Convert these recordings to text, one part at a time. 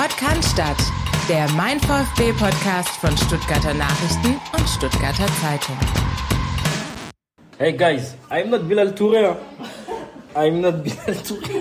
Podcast, der Mein VfB-Podcast von Stuttgarter Nachrichten und Stuttgarter Zeitung. Hey guys, I'm not Bilal Touré. I'm not Bilal Touré.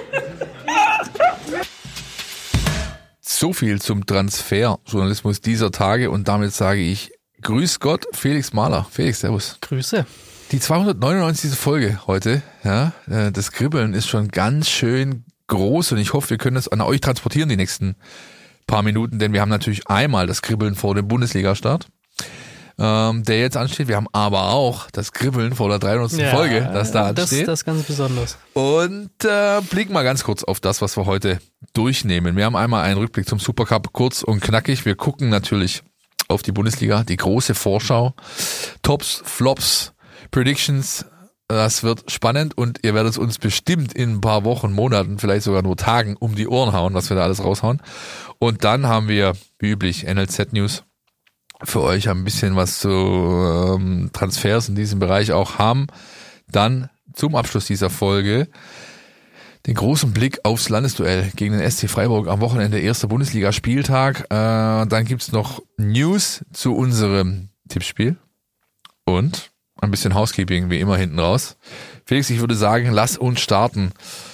So viel zum Transferjournalismus dieser Tage und damit sage ich Grüß Gott, Felix Mahler. Felix, servus. Grüße. Die 299. Folge heute, ja, das Kribbeln ist schon ganz schön groß und ich hoffe, wir können das an euch transportieren die nächsten paar Minuten, denn wir haben natürlich einmal das Kribbeln vor dem Bundesliga-Start, der jetzt ansteht. Wir haben aber auch das Kribbeln vor der 300. Folge, das da ansteht. Das ist ganz besonders. Und blicken mal ganz kurz auf das, was wir heute durchnehmen. Wir haben einmal einen Rückblick zum Supercup, kurz und knackig. Wir gucken natürlich auf die Bundesliga, die große Vorschau, Tops, Flops, Predictions. Das wird spannend und ihr werdet uns bestimmt in ein paar Wochen, Monaten, vielleicht sogar nur Tagen um die Ohren hauen, was wir da alles raushauen. Und dann haben wir, wie üblich, NLZ News für euch, ein bisschen was zu Transfers in diesem Bereich auch haben. Dann zum Abschluss dieser Folge den großen Blick aufs Landesduell gegen den SC Freiburg am Wochenende, erster Bundesliga-Spieltag. Dann gibt's noch News zu unserem Tippspiel und ein bisschen Housekeeping wie immer hinten raus. Felix, ich würde sagen, lass uns starten.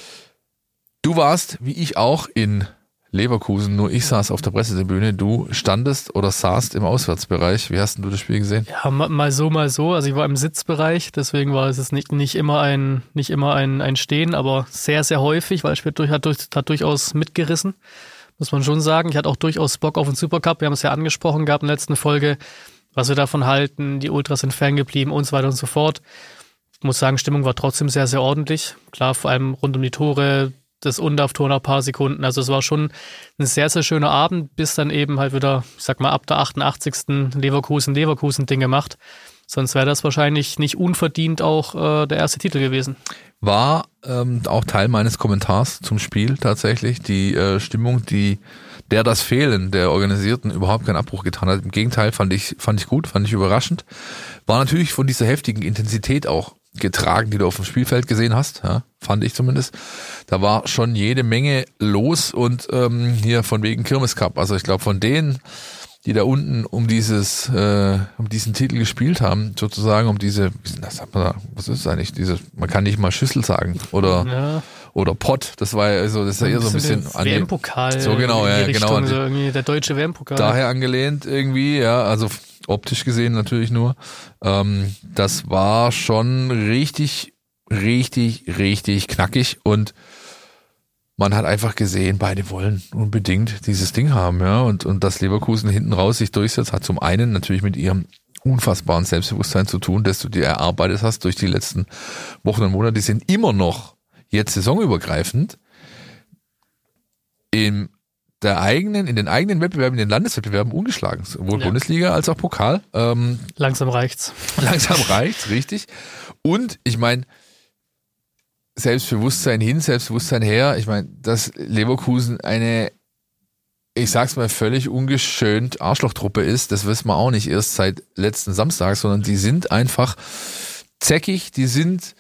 Du warst, wie ich auch, in Leverkusen, nur ich saß auf der Pressetribüne. Du standest oder saßt im Auswärtsbereich. Wie hast denn du das Spiel gesehen? Ja, mal so, mal so. Also ich war im Sitzbereich, deswegen war es jetzt nicht immer ein Stehen, aber sehr, sehr häufig, weil das Spiel hat durchaus mitgerissen, muss man schon sagen. Ich hatte auch durchaus Bock auf den Supercup. Wir haben es ja angesprochen gehabt in der letzten Folge, was wir davon halten, die Ultras sind Fan geblieben und so weiter und so fort. Ich muss sagen, Stimmung war trotzdem sehr, sehr ordentlich. Klar, vor allem rund um die Tore, das Undav-Tor nach ein paar Sekunden. Also es war schon ein sehr, sehr schöner Abend, bis dann eben halt wieder, ich sag mal, ab der 88. Leverkusen-Ding gemacht. Sonst wäre das wahrscheinlich nicht unverdient auch der erste Titel gewesen. War auch Teil meines Kommentars zum Spiel tatsächlich. Die Stimmung, der das Fehlen der Organisierten überhaupt keinen Abbruch getan hat. Im Gegenteil, fand ich gut, fand ich überraschend. War natürlich von dieser heftigen Intensität auch getragen, die du auf dem Spielfeld gesehen hast, ja, fand ich zumindest. Da war schon jede Menge los und hier von wegen Kirmes Cup. Also ich glaube, von denen, die da unten um diesen Titel gespielt haben, sozusagen was ist das eigentlich? Man kann nicht mal Schüssel sagen oder Pott. Das war ja so, das ist ja eher so ein bisschen an WM-Pokal. So genau, ja, Richtung, genau. So irgendwie der deutsche WM-Pokal. Daher angelehnt irgendwie, ja, also optisch gesehen natürlich nur. Das war schon richtig knackig und man hat einfach gesehen, beide wollen unbedingt dieses Ding haben, ja, und dass Leverkusen hinten raus sich durchsetzt, hat zum einen natürlich mit ihrem unfassbaren Selbstbewusstsein zu tun, dass du dir erarbeitet hast durch die letzten Wochen und Monate. Die sind immer noch jetzt saisonübergreifend in den eigenen Wettbewerben, in den Landeswettbewerben ungeschlagen, sowohl Bundesliga als auch Pokal. Langsam reicht's. Langsam reicht's, richtig. Und ich meine, Selbstbewusstsein hin, Selbstbewusstsein her. Ich meine, dass Leverkusen eine, ich sag's mal, völlig ungeschönt Arschlochtruppe ist, das wissen wir auch nicht erst seit letzten Samstag, sondern die sind einfach zäckig, die sind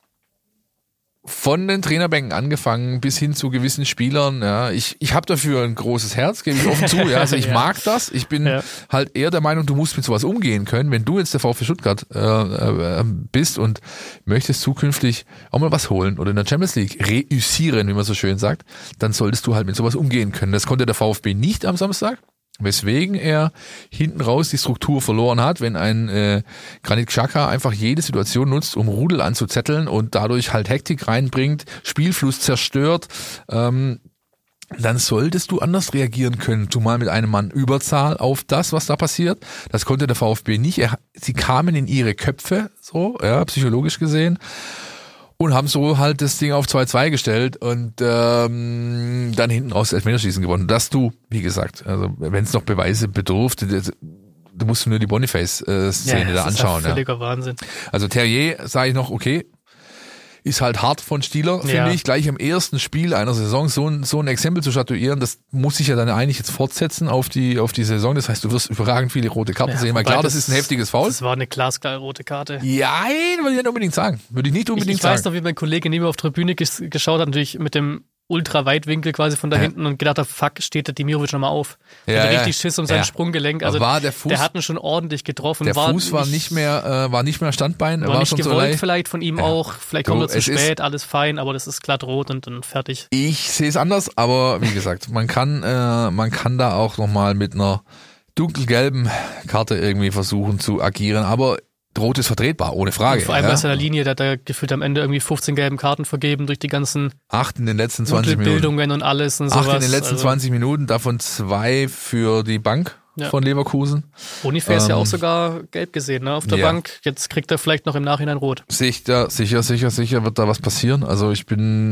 von den Trainerbänken angefangen bis hin zu gewissen Spielern. Ja, ich habe dafür ein großes Herz, gebe ich offen zu. Ja, also ich mag das. Ich bin halt eher der Meinung, du musst mit sowas umgehen können. Wenn du jetzt der VfB Stuttgart bist und möchtest zukünftig auch mal was holen oder in der Champions League reüssieren, wie man so schön sagt, dann solltest du halt mit sowas umgehen können. Das konnte der VfB nicht am Samstag, weswegen er hinten raus die Struktur verloren hat, wenn ein Granit Xhaka einfach jede Situation nutzt, um Rudel anzuzetteln und dadurch halt Hektik reinbringt, Spielfluss zerstört, dann solltest du anders reagieren können, zumal mit einem Mann Überzahl auf das, was da passiert. Das konnte der VfB nicht. Sie kamen in ihre Köpfe, so, ja, psychologisch gesehen, und haben so halt das Ding auf 2-2 gestellt und dann hinten raus Elfmeterschießen gewonnen. Dass du, wie gesagt, also wenn es noch Beweise bedurfte, du musst nur die Boniface-Szene da anschauen. Das ist völliger Wahnsinn. Also Terrier, sage ich noch, okay, ist halt hart von Stieler, finde ich, gleich im ersten Spiel einer Saison so ein Exempel zu statuieren, das muss sich ja dann eigentlich jetzt fortsetzen auf die Saison. Das heißt, du wirst überragend viele rote Karten sehen, weil klar, das ist ein heftiges Foul. Das war eine glasklare rote Karte. Ja, würde ich nicht unbedingt sagen. Würde ich nicht unbedingt ich sagen. Ich weiß noch, wie mein Kollege neben mir auf der Tribüne geschaut hat, natürlich mit dem Ultra-Weitwinkel quasi von da hinten und gedacht habe, fuck, steht der Demirovic nochmal auf. Ja, richtig Schiss um sein Sprunggelenk. Also war der Fuß, der hat ihn schon ordentlich getroffen. Der Fuß war nicht mehr Standbein. War nicht schon gewollt so vielleicht von ihm auch. Vielleicht kommt er zu spät, alles fein, aber das ist glatt rot und dann fertig. Ich sehe es anders, aber wie gesagt, man kann da auch nochmal mit einer dunkelgelben Karte irgendwie versuchen zu agieren, aber Rot ist vertretbar, ohne Frage. Und vor allem bei seiner Linie, der hat da gefühlt am Ende irgendwie 15 gelben Karten vergeben durch die ganzen 8 in den letzten 20 Minuten. Bildungen und alles und sowas. 8 in den letzten 20 Minuten, davon 2 für die Bank von Leverkusen. Boniface ja auch sogar gelb gesehen, ne, auf der Bank. Jetzt kriegt er vielleicht noch im Nachhinein rot. Sicher wird da was passieren. Also ich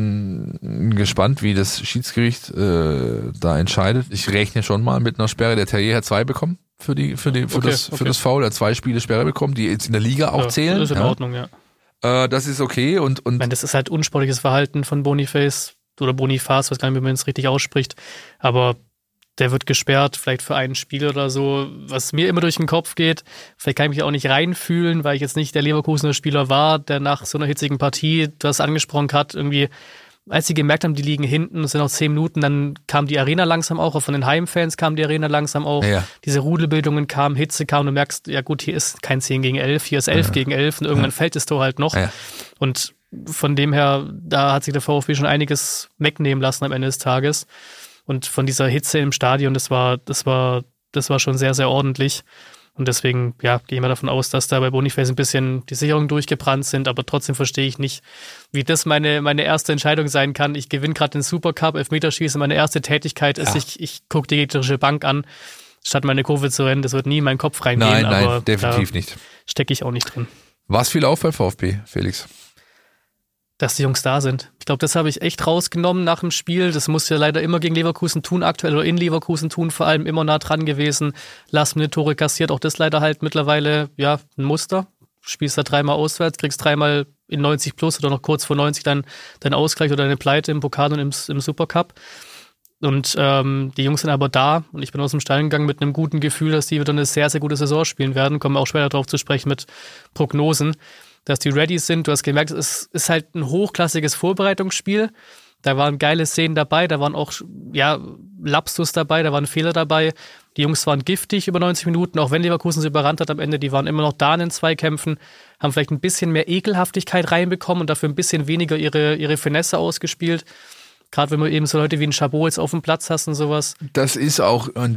bin gespannt, wie das Schiedsgericht da entscheidet. Ich rechne schon mal mit einer Sperre. Der Terrier hat 2 bekommen. Für das Foul, er hat 2 Spiele Sperre bekommen, die jetzt in der Liga auch zählen. Das ist in Ordnung, das ist okay und ich meine, das ist halt unsportliches Verhalten von Boniface oder Boniface, weiß gar nicht, wie man es richtig ausspricht, aber der wird gesperrt, vielleicht für ein Spiel oder so, was mir immer durch den Kopf geht. Vielleicht kann ich mich auch nicht reinfühlen, weil ich jetzt nicht der Leverkusener Spieler war, der nach so einer hitzigen Partie, das angesprochen hat, irgendwie, als sie gemerkt haben, die liegen hinten, es sind noch 10 Minuten, dann kam die Arena langsam auch von den Heimfans kam die Arena langsam auf. Ja. Diese Rudelbildungen kamen, Hitze kam und du merkst, ja gut, hier ist kein 10 gegen 11, hier ist 11 gegen 11 und irgendwann fällt das Tor halt noch. Ja. Und von dem her, da hat sich der VfB schon einiges wegnehmen lassen am Ende des Tages. Und von dieser Hitze im Stadion, das war schon sehr, sehr ordentlich. Und deswegen, gehe ich mal davon aus, dass da bei Boniface ein bisschen die Sicherungen durchgebrannt sind, aber trotzdem verstehe ich nicht, wie das meine erste Entscheidung sein kann. Ich gewinne gerade den Supercup, Elfmeterschießen, meine erste Tätigkeit ist, ich gucke die gegnerische Bank an, statt meine Kurve zu rennen. Das wird nie in meinen Kopf reingehen. Nein, aber definitiv nicht. Stecke ich auch nicht drin. Was fiel auf beim VfB, Felix? Dass die Jungs da sind. Ich glaube, das habe ich echt rausgenommen nach dem Spiel. Das muss ja leider immer gegen Leverkusen tun, aktuell oder in Leverkusen tun, vor allem immer nah dran gewesen. Last-Minute-Tore kassiert, auch das leider halt mittlerweile, ein Muster. Spielst da 3-mal auswärts, kriegst 3-mal in 90 plus oder noch kurz vor 90 dann deinen Ausgleich oder deine Pleite im Pokal und im Supercup. Und die Jungs sind aber da und ich bin aus dem Stadion gegangen mit einem guten Gefühl, dass die wieder eine sehr, sehr gute Saison spielen werden. Kommen wir auch später darauf zu sprechen mit Prognosen, dass die ready sind. Du hast gemerkt, es ist halt ein hochklassiges Vorbereitungsspiel. Da waren geile Szenen dabei, da waren auch Lapsus dabei, da waren Fehler dabei. Die Jungs waren giftig über 90 Minuten, auch wenn Leverkusen sie überrannt hat am Ende. Die waren immer noch da in den Zweikämpfen, haben vielleicht ein bisschen mehr Ekelhaftigkeit reinbekommen und dafür ein bisschen weniger ihre Finesse ausgespielt. Gerade wenn man eben so Leute wie ein Chabot jetzt auf dem Platz hast und sowas. Das ist auch in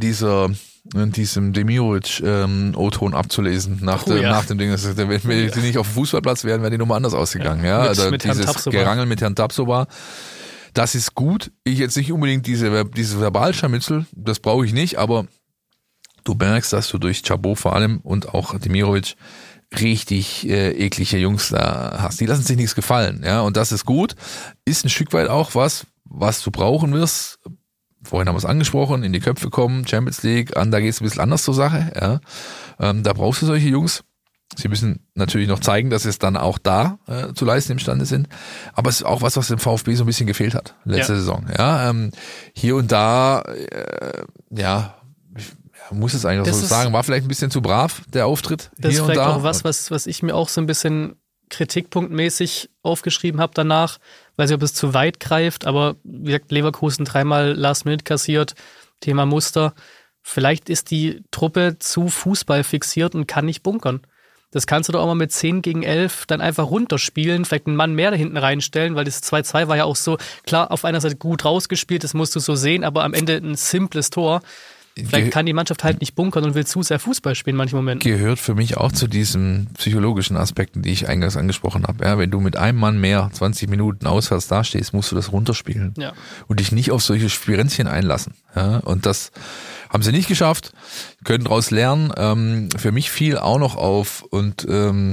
diesem Demirovic O-Ton abzulesen nach dem Ding. Wenn wir die nicht auf dem Fußballplatz wären, wäre die Nummer anders ausgegangen. Mit dieses Gerangel mit Herrn Tapsoba. Das ist gut. Ich jetzt nicht unbedingt diese Verbalscharmützel, das brauche ich nicht, aber du merkst, dass du durch Chabot vor allem und auch Demirovic richtig eklige Jungs da hast. Die lassen sich nichts gefallen, ja, und das ist gut. Ist ein Stück weit auch was du brauchen wirst. Vorhin haben wir es angesprochen, in die Köpfe kommen, Champions League, da geht es ein bisschen anders zur Sache, ja. Da brauchst du solche Jungs. Sie müssen natürlich noch zeigen, dass sie es dann auch da zu leisten imstande sind. Aber es ist auch was dem VfB so ein bisschen gefehlt hat, letzte Saison, ja. Hier und da, muss es eigentlich so sagen, war vielleicht ein bisschen zu brav, der Auftritt hier und da. Das ist vielleicht auch was ich mir auch so ein bisschen kritikpunktmäßig aufgeschrieben habe danach, weiß nicht, ob es zu weit greift, aber wie gesagt, Leverkusen 3-mal Last Minute kassiert, Thema Muster. Vielleicht ist die Truppe zu Fußball fixiert und kann nicht bunkern. Das kannst du doch auch mal mit 10 gegen 11 dann einfach runterspielen, vielleicht einen Mann mehr da hinten reinstellen, weil das 2-2 war ja auch so, klar, auf einer Seite gut rausgespielt, das musst du so sehen, aber am Ende ein simples Tor. Vielleicht kann die Mannschaft halt nicht bunkern und will zu sehr Fußball spielen in manchen Momenten. Gehört für mich auch zu diesen psychologischen Aspekten, die ich eingangs angesprochen habe. Ja, wenn du mit einem Mann mehr 20 Minuten auswärts dastehst, musst du das runterspielen. Ja. Und dich nicht auf solche Spirenzchen einlassen. Ja, und das haben sie nicht geschafft, können daraus lernen. Für mich fiel auch noch auf und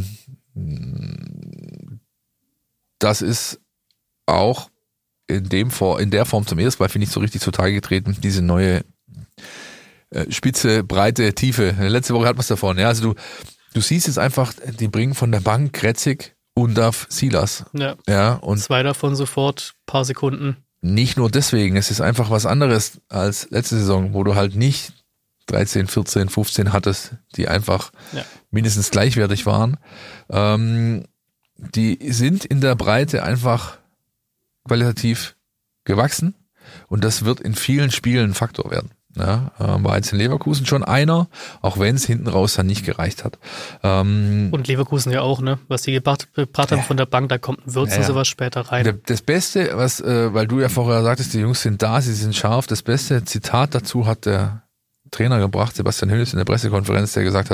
das ist auch in der Form zum ersten Mal, finde ich, so richtig zutage getreten, diese neue Spitze, Breite, Tiefe. Letzte Woche hatten wir es davon. Ja, also du siehst jetzt einfach, die bringen von der Bank Kretzig, Undav, Silas. Ja, und 2 davon sofort, paar Sekunden. Nicht nur deswegen, es ist einfach was anderes als letzte Saison, wo du halt nicht 13, 14, 15 hattest, die einfach mindestens gleichwertig waren. Die sind in der Breite einfach qualitativ gewachsen und das wird in vielen Spielen ein Faktor werden. Ja, war jetzt in Leverkusen schon einer, auch wenn es hinten raus dann nicht gereicht hat. Und Leverkusen ja auch, ne? Was die gebracht haben von der Bank, da kommt ein Würz und sowas später rein. Das Beste, weil du ja vorher sagtest, die Jungs sind da, sie sind scharf, das beste Zitat dazu hat der Trainer gebracht, Sebastian Hönes in der Pressekonferenz, der gesagt hat,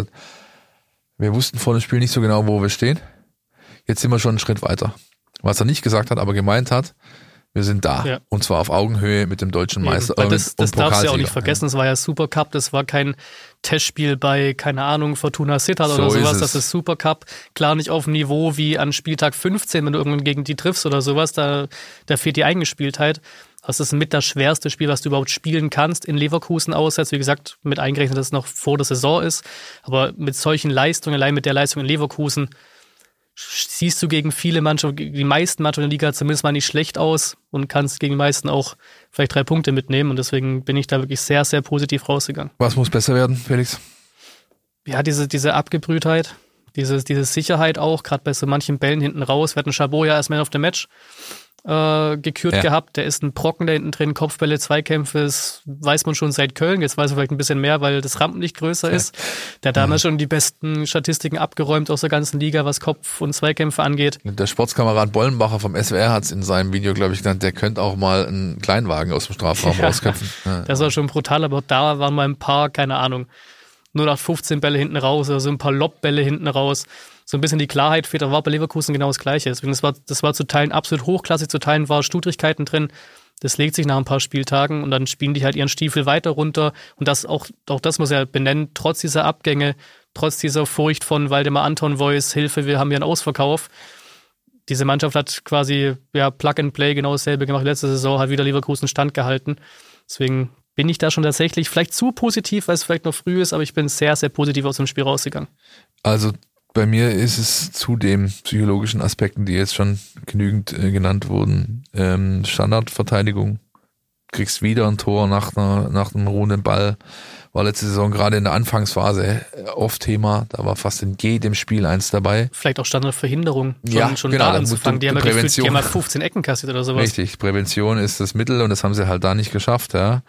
wir wussten vor dem Spiel nicht so genau, wo wir stehen. Jetzt sind wir schon einen Schritt weiter. Was er nicht gesagt hat, aber gemeint hat, wir sind da. Ja. Und zwar auf Augenhöhe mit dem deutschen Meister. Das darfst du ja auch nicht vergessen. Es war ja Supercup, das war kein Testspiel bei, keine Ahnung, Fortuna Sittard oder sowas. Das ist Supercup. Klar nicht auf dem Niveau wie an Spieltag 15, wenn du irgendwann gegen die triffst oder sowas. Da fehlt die Eingespieltheit. Das ist mit das schwerste Spiel, was du überhaupt spielen kannst in Leverkusen aussetzt. Wie gesagt, mit eingerechnet, dass es noch vor der Saison ist. Aber mit solchen Leistungen, allein mit der Leistung in Leverkusen, siehst du gegen viele Mannschaften, die meisten Mannschaften in der Liga zumindest mal nicht schlecht aus und kannst gegen die meisten auch vielleicht 3 Punkte mitnehmen. Und deswegen bin ich da wirklich sehr, sehr positiv rausgegangen. Was muss besser werden, Felix? Ja, diese Abgebrühtheit, diese Sicherheit auch, gerade bei so manchen Bällen hinten raus. Wir hatten Chabot ja als Man of the Match gekürt gehabt. Der ist ein Brocken da hinten drin, Kopfbälle, Zweikämpfe, das weiß man schon seit Köln. Jetzt weiß man vielleicht ein bisschen mehr, weil das Rampenlicht größer ist. Der hat damals schon die besten Statistiken abgeräumt aus der ganzen Liga, was Kopf- und Zweikämpfe angeht. Der Sportskamerad Bollenbacher vom SWR hat es in seinem Video, glaube ich, genannt, der könnte auch mal einen Kleinwagen aus dem Strafraum rausköpfen. Ja. Das war schon brutal, aber da waren mal ein paar, keine Ahnung, 0815 Bälle hinten raus oder so ein paar Lobbälle hinten raus. So ein bisschen die Klarheit fehlt, aber war bei Leverkusen genau das Gleiche. Deswegen, das war zu Teilen absolut hochklassig, zu Teilen war Studrigkeiten drin. Das legt sich nach ein paar Spieltagen und dann spielen die halt ihren Stiefel weiter runter. Und das auch das muss er benennen, trotz dieser Abgänge, trotz dieser Furcht von Waldemar Anton Voice, Hilfe, wir haben hier einen Ausverkauf. Diese Mannschaft hat quasi Plug and Play genau dasselbe gemacht. Letzte Saison hat wieder Leverkusen standgehalten. Deswegen bin ich da schon tatsächlich vielleicht zu positiv, weil es vielleicht noch früh ist, aber ich bin sehr, sehr positiv aus dem Spiel rausgegangen. Also bei mir ist es zu den psychologischen Aspekten, die jetzt schon genügend genannt wurden, Standardverteidigung, kriegst wieder ein Tor nach einem ruhenden Ball, war letzte Saison gerade in der Anfangsphase oft Thema, da war fast in jedem Spiel eins dabei. Vielleicht auch Standardverhinderung, schon genau, da anzufangen, die haben ja 15 Ecken kassiert oder sowas. Richtig, Prävention ist das Mittel und das haben sie halt da nicht geschafft, ja.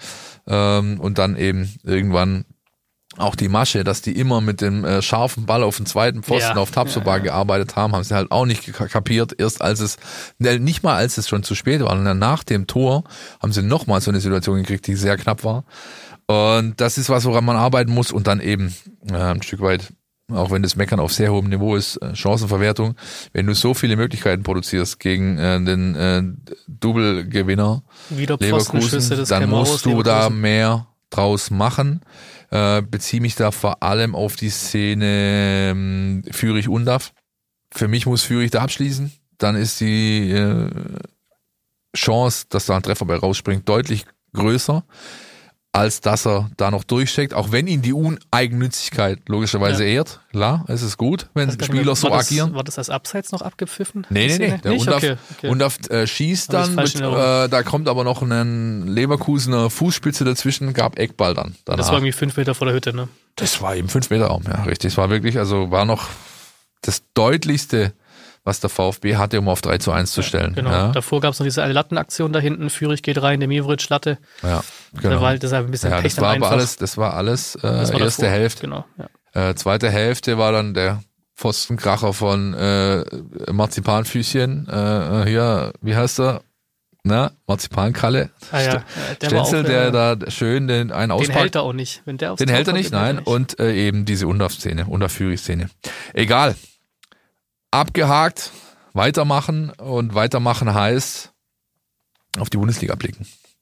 Und dann eben irgendwann auch die Masche, dass die immer mit dem scharfen Ball auf den zweiten Pfosten auf Tabsoba gearbeitet haben sie halt auch nicht kapiert. Erst nicht mal als es schon zu spät war, sondern nach dem Tor haben sie nochmal so eine Situation gekriegt, die sehr knapp war. Und das ist was, woran man arbeiten muss und dann eben ein Stück weit, auch wenn das Meckern auf sehr hohem Niveau ist, Chancenverwertung. Wenn du so viele Möglichkeiten produzierst gegen den Double-Gewinner Leverkusen, dann musst du da mehr draus machen. Beziehe mich da vor allem auf die Szene Führig-Undav. Für mich muss Führig da abschließen. Dann ist die Chance, dass da ein Treffer bei rausspringt, deutlich größer, als dass er da noch durchsteckt. Auch wenn ihn die Uneigennützigkeit logischerweise ehrt. Klar, es ist gut, wenn Spieler so agieren. War das als Abseits noch abgepfiffen? Nee. Der Undav schießt dann, da kommt aber noch ein Leverkusener Fußspitze dazwischen, gab Eckball dann. Danach. Das war irgendwie 5 Meter vor der Hütte, ne? Das war eben 5 Meter Raum, ja, richtig. Es war wirklich, war noch das deutlichste, was der VfB hatte, um auf 3:1 zu stellen. Genau. Ja. Davor gab es noch diese eine Lattenaktion da hinten. Führig geht rein, der Mivric Latte. Ja, genau. Da war halt deshalb ein bisschen Pech das war alles erste davor. Hälfte. Genau, zweite Hälfte war dann der Pfostenkracher von Marzipanfüßchen. Hier, wie heißt er? Marzipankralle. Der Stenzel, der da schön einen auspackt. Den hält er auch nicht. Wenn der den hält er nicht, nein. Und eben diese Undav-Führig-Szene. Egal. Abgehakt, weitermachen und weitermachen heißt auf die Bundesliga blicken.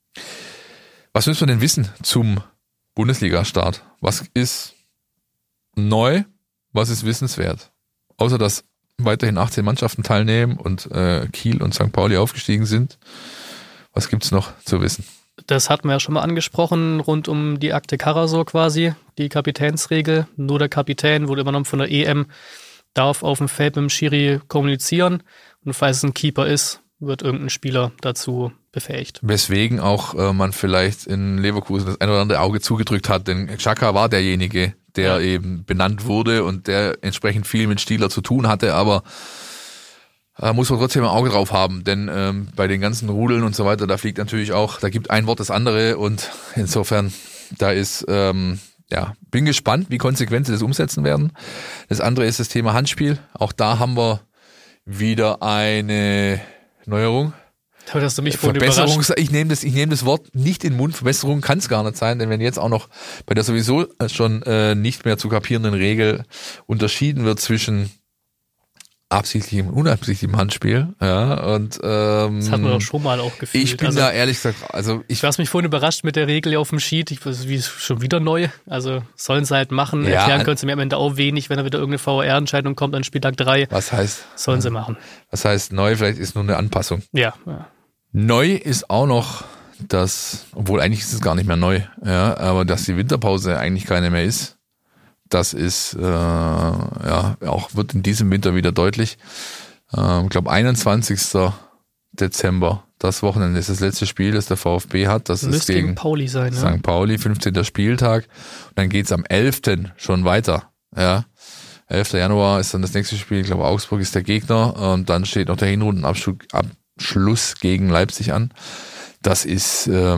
Was müssen wir denn wissen zum Bundesliga-Start? Was ist neu? Was ist wissenswert? Außer dass weiterhin 18 Mannschaften teilnehmen und Kiel und St. Pauli aufgestiegen sind. Was gibt's noch zu wissen? Das hatten wir ja schon mal angesprochen, rund um die Akte Karasor quasi, die Kapitänsregel. Nur der Kapitän wurde übernommen von der EM, darf auf dem Feld mit dem Schiri kommunizieren und falls es ein Keeper ist, wird irgendein Spieler dazu befähigt. Weswegen auch man vielleicht in Leverkusen das ein oder andere Auge zugedrückt hat, denn Xhaka war derjenige, der eben benannt wurde und der entsprechend viel mit Stieler zu tun hatte, aber muss man trotzdem ein Auge drauf haben, denn bei den ganzen Rudeln und so weiter, da fliegt natürlich auch, da gibt ein Wort das andere und insofern, da ist, bin gespannt, wie konsequent sie das umsetzen werden. Das andere ist das Thema Handspiel. Auch da haben wir wieder eine Neuerung. Aber hast du mich vorhin überrascht. Ich nehme das Wort nicht in den Mund. Verbesserung kann es gar nicht sein, denn wenn jetzt auch noch bei der sowieso schon nicht mehr zu kapierenden Regel unterschieden wird zwischen absichtlichem und unabsichtlichem Handspiel, ja, und das hat man doch schon mal auch gefühlt. Ich bin da ehrlich gesagt, ich war mich vorhin überrascht mit der Regel auf dem Sheet, wie schon wieder neu, also sollen sie halt machen, erklären können sie mir am Ende auch wenig, wenn da wieder irgendeine VR-Entscheidung kommt an Spieltag 3. Was heißt? Sollen sie machen. Was heißt neu? Vielleicht ist nur eine Anpassung. Ja. Neu ist auch noch, obwohl eigentlich ist es gar nicht mehr neu, ja, aber dass die Winterpause eigentlich keine mehr ist. Das ist auch wird in diesem Winter wieder deutlich. Ich glaube 21. Dezember, das Wochenende ist das letzte Spiel, das der VfB hat. Das müsste ist gegen Pauli sein, St. ja. Pauli, 15. Spieltag. Und dann geht's am 11. schon weiter. Ja, 11. Januar ist dann das nächste Spiel. Ich glaube Augsburg ist der Gegner und dann steht noch der Hinrundenabschluss gegen Leipzig an. Das ist für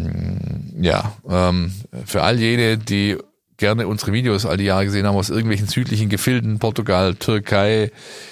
all jene, die gerne unsere Videos all die Jahre gesehen haben aus irgendwelchen südlichen Gefilden, Portugal, Türkei,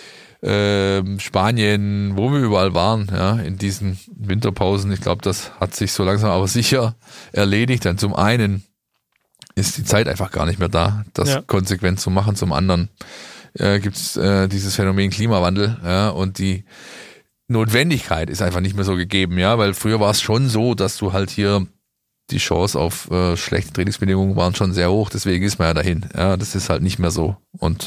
Spanien, wo wir überall waren, ja, in diesen Winterpausen. Ich glaube, das hat sich so langsam aber sicher erledigt. Denn zum einen ist die Zeit einfach gar nicht mehr da, das konsequent zu machen. Zum anderen gibt's dieses Phänomen Klimawandel, ja, und die Notwendigkeit ist einfach nicht mehr so gegeben, ja, weil früher war es schon so, dass du halt hier die Chance auf schlechte Trainingsbedingungen waren schon sehr hoch, deswegen ist man ja dahin. Ja, das ist halt nicht mehr so. Und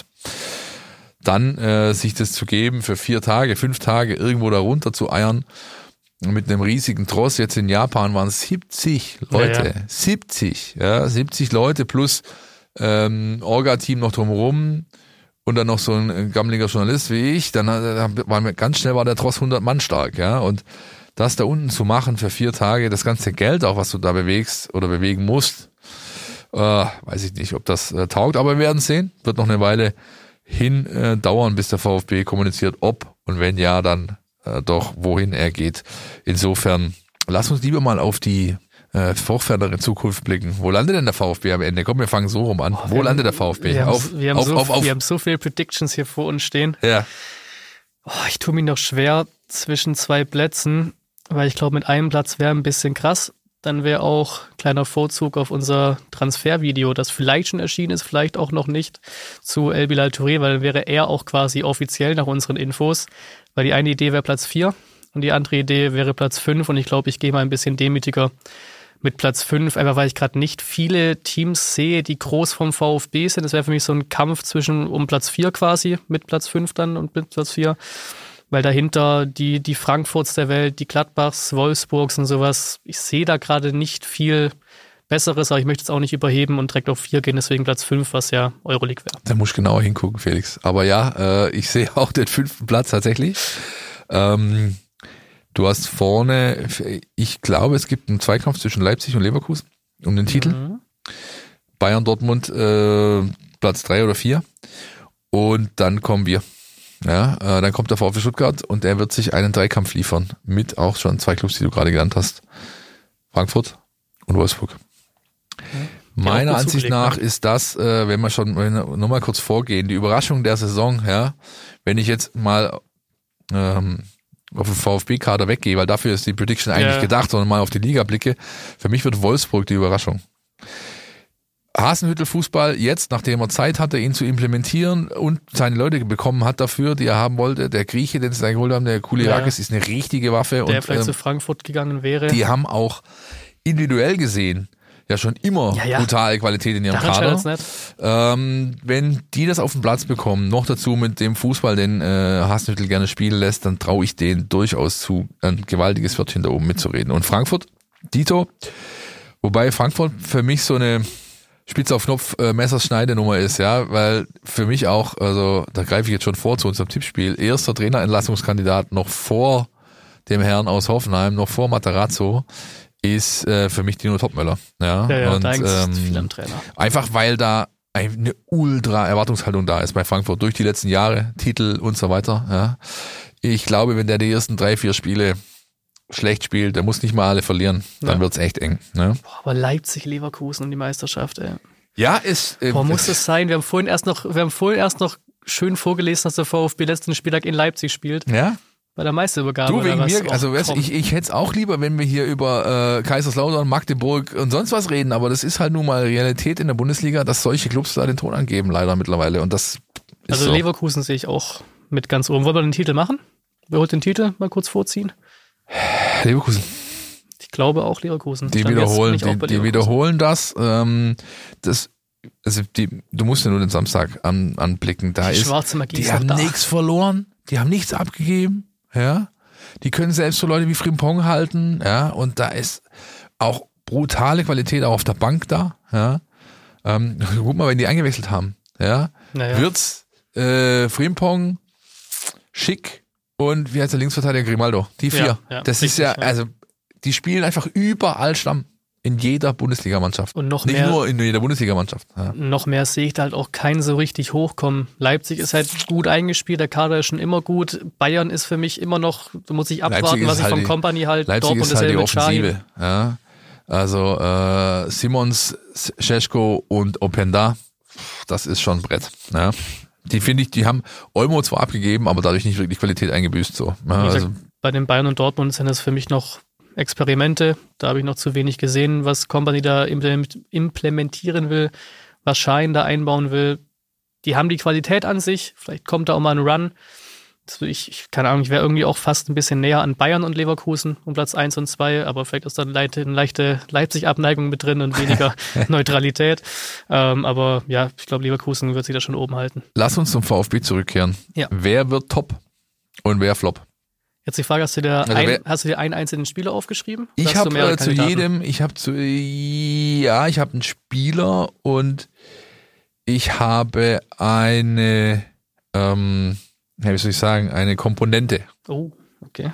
dann sich das zu geben, für 4 Tage, 5 Tage irgendwo da runter zu eiern, mit einem riesigen Tross. Jetzt in Japan waren es 70 Leute. Ja. 70 Leute plus Orga-Team noch drumherum und dann noch so ein gammeliger Journalist wie ich. Dann ganz schnell war der Tross 100 Mann stark, ja, und das da unten zu machen für 4 Tage, das ganze Geld auch, was du da bewegst oder bewegen musst, weiß ich nicht, ob das taugt, aber wir werden sehen. Wird noch eine Weile dauern, bis der VfB kommuniziert, ob und wenn ja, dann doch, wohin er geht. Insofern, lass uns lieber mal auf die vorfernere Zukunft blicken. Wo landet denn der VfB am Ende? Komm, wir fangen so rum an. Wo landet der VfB? Wir haben so viele Predictions hier vor uns stehen. Ja. Ich tue mir noch schwer zwischen 2 Plätzen, weil ich glaube, mit einem Platz wäre ein bisschen krass. Dann wäre auch kleiner Vorzug auf unser Transfervideo, das vielleicht schon erschienen ist, vielleicht auch noch nicht, zu El Bilal Touré, weil dann wäre er auch quasi offiziell nach unseren Infos, weil die eine Idee wäre Platz 4 und die andere Idee wäre Platz 5 und ich glaube, ich gehe mal ein bisschen demütiger mit Platz 5, einfach weil ich gerade nicht viele Teams sehe, die groß vom VfB sind. Das wäre für mich so ein Kampf um Platz 4 quasi, mit Platz 5 dann und mit Platz 4. Weil dahinter die Frankfurts der Welt, die Gladbachs, Wolfsburgs und sowas, ich sehe da gerade nicht viel Besseres, aber ich möchte es auch nicht überheben und direkt auf 4 gehen, deswegen Platz 5, was ja Euroleague wäre. Da muss ich genauer hingucken, Felix. Aber ja, ich sehe auch den 5. Platz tatsächlich. Du hast vorne, ich glaube, es gibt einen Zweikampf zwischen Leipzig und Leverkusen um den Titel. Bayern, Dortmund, Platz 3 oder 4. Und dann kommen wir. Ja, dann kommt der VfB Stuttgart und er wird sich einen Dreikampf liefern. Mit auch schon 2 Clubs, die du gerade genannt hast. Frankfurt und Wolfsburg. Meiner Ansicht nach ist das, wenn wir nochmal kurz vorgehen, die Überraschung der Saison, ja, wenn ich jetzt mal auf den VfB-Kader weggehe, weil dafür ist die Prediction eigentlich gedacht, sondern mal auf die Liga blicke, für mich wird Wolfsburg die Überraschung. Hasenhüttl-Fußball jetzt, nachdem er Zeit hatte, ihn zu implementieren und seine Leute bekommen hat dafür, die er haben wollte, der Grieche, den sie da geholt haben, der Koulirakis, ist eine richtige Waffe. Der vielleicht zu Frankfurt gegangen wäre. Die haben auch individuell gesehen ja schon immer brutale Qualität in ihrem Kader. Wenn die das auf den Platz bekommen, noch dazu mit dem Fußball, den Hasenhüttl gerne spielen lässt, dann traue ich denen durchaus zu, ein gewaltiges Wörtchen da oben mitzureden. Und Frankfurt, Dito, wobei Frankfurt für mich so eine Spitze auf Knopf Messerschneidenummer ist, ja, weil für mich auch, also da greife ich jetzt schon vor zu unserem Tippspiel, erster Trainerentlassungskandidat noch vor dem Herrn aus Hoffenheim, noch vor Matarazzo, ist für mich Dino Topmöller. Ja, und da hängt viel am Trainer. Einfach weil da eine ultra Erwartungshaltung da ist bei Frankfurt durch die letzten Jahre, Titel und so weiter. Ja. ich glaube, wenn der die ersten 3-4 Spiele schlecht spielt, der muss nicht mal alle verlieren, dann wird's echt eng. Ne? Boah, aber Leipzig, Leverkusen und die Meisterschaft, ey. Ja, ist. Muss es sein? Wir haben vorhin erst noch schön vorgelesen, dass der VfB letzten Spieltag in Leipzig spielt. Ja. Bei der Meisterübergabe. Du, wegen mir, also ich hätte es auch lieber, wenn wir hier über Kaiserslautern, Magdeburg und sonst was reden, aber das ist halt nun mal Realität in der Bundesliga, dass solche Clubs da den Ton angeben, leider mittlerweile. Und das ist also so. Leverkusen sehe ich auch mit ganz oben. Wollen wir den Titel machen? Wer holt den Titel mal kurz vorziehen? Leverkusen. Ich glaube auch Leverkusen. Die wiederholen das. Du musst ja nur den Samstag anblicken. Da die ist, schwarze Magie die haben nichts verloren, die haben nichts abgegeben. Ja, die können selbst so Leute wie Frimpong halten. Ja, und da ist auch brutale Qualität auch auf der Bank da. Ja, guck mal, wenn die eingewechselt haben. Ja, Wirtz, Frimpong, Schick und wie heißt der Linksverteidiger Grimaldo? Die 4. Ja, das richtig, ist ja, also die spielen einfach überall Stamm. In jeder Bundesligamannschaft. Und noch nicht mehr, nur in jeder Bundesligamannschaft. Ja. Noch mehr sehe ich da halt auch keinen so richtig hochkommen. Leipzig ist halt gut eingespielt, der Kader ist schon immer gut. Bayern ist für mich immer noch, da muss ich abwarten, was ich vom Company halt. Leipzig Dortmund ist halt die Offensive. Ja. Also Simons, Šeško und Openda, das ist schon ein Brett. Ja. Die finde ich, die haben Olmo zwar abgegeben, aber dadurch nicht wirklich Qualität eingebüßt. So. Ja, gesagt, bei den Bayern und Dortmund sind das für mich noch Experimente, da habe ich noch zu wenig gesehen, was Kompany da implementieren will, was Schein da einbauen will. Die haben die Qualität an sich, vielleicht kommt da auch mal ein Run. Keine Ahnung, ich wäre irgendwie auch fast ein bisschen näher an Bayern und Leverkusen um Platz 1 und 2, aber vielleicht ist da eine leichte Leipzig-Abneigung mit drin und weniger Neutralität. Aber ja, ich glaube, Leverkusen wird sich da schon oben halten. Lass uns zum VfB zurückkehren. Ja. Wer wird Top und wer Flop? Jetzt die Frage, hast du dir einen einzelnen Spieler aufgeschrieben? Ich habe ich habe einen Spieler und ich habe eine, wie soll ich sagen, eine Komponente. Oh, okay.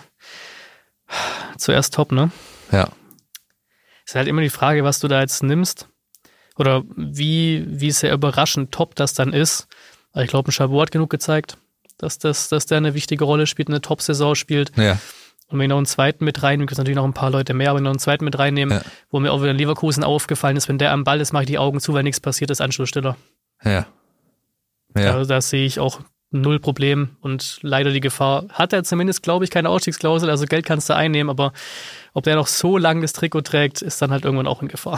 Zuerst Top, ne? Ja. Ist halt immer die Frage, was du da jetzt nimmst oder wie sehr überraschend Top das dann ist. Ich glaube, ein Chabot hat genug gezeigt, dass der eine wichtige Rolle spielt, eine Top-Saison spielt. Ja. Und wenn ich noch einen zweiten mit reinnehmen, gibt es natürlich noch ein paar Leute mehr, aber wenn ich noch einen zweiten mit reinnehmen, wo mir auch wieder in Leverkusen aufgefallen ist, wenn der am Ball ist, mache ich die Augen zu, weil nichts passiert ist, Anschlussstiller. Ja. Also da sehe ich auch null Problem und leider die Gefahr. Hat er zumindest, glaube ich, keine Ausstiegsklausel, also Geld kannst du einnehmen, aber ob der noch so lange das Trikot trägt, ist dann halt irgendwann auch in Gefahr.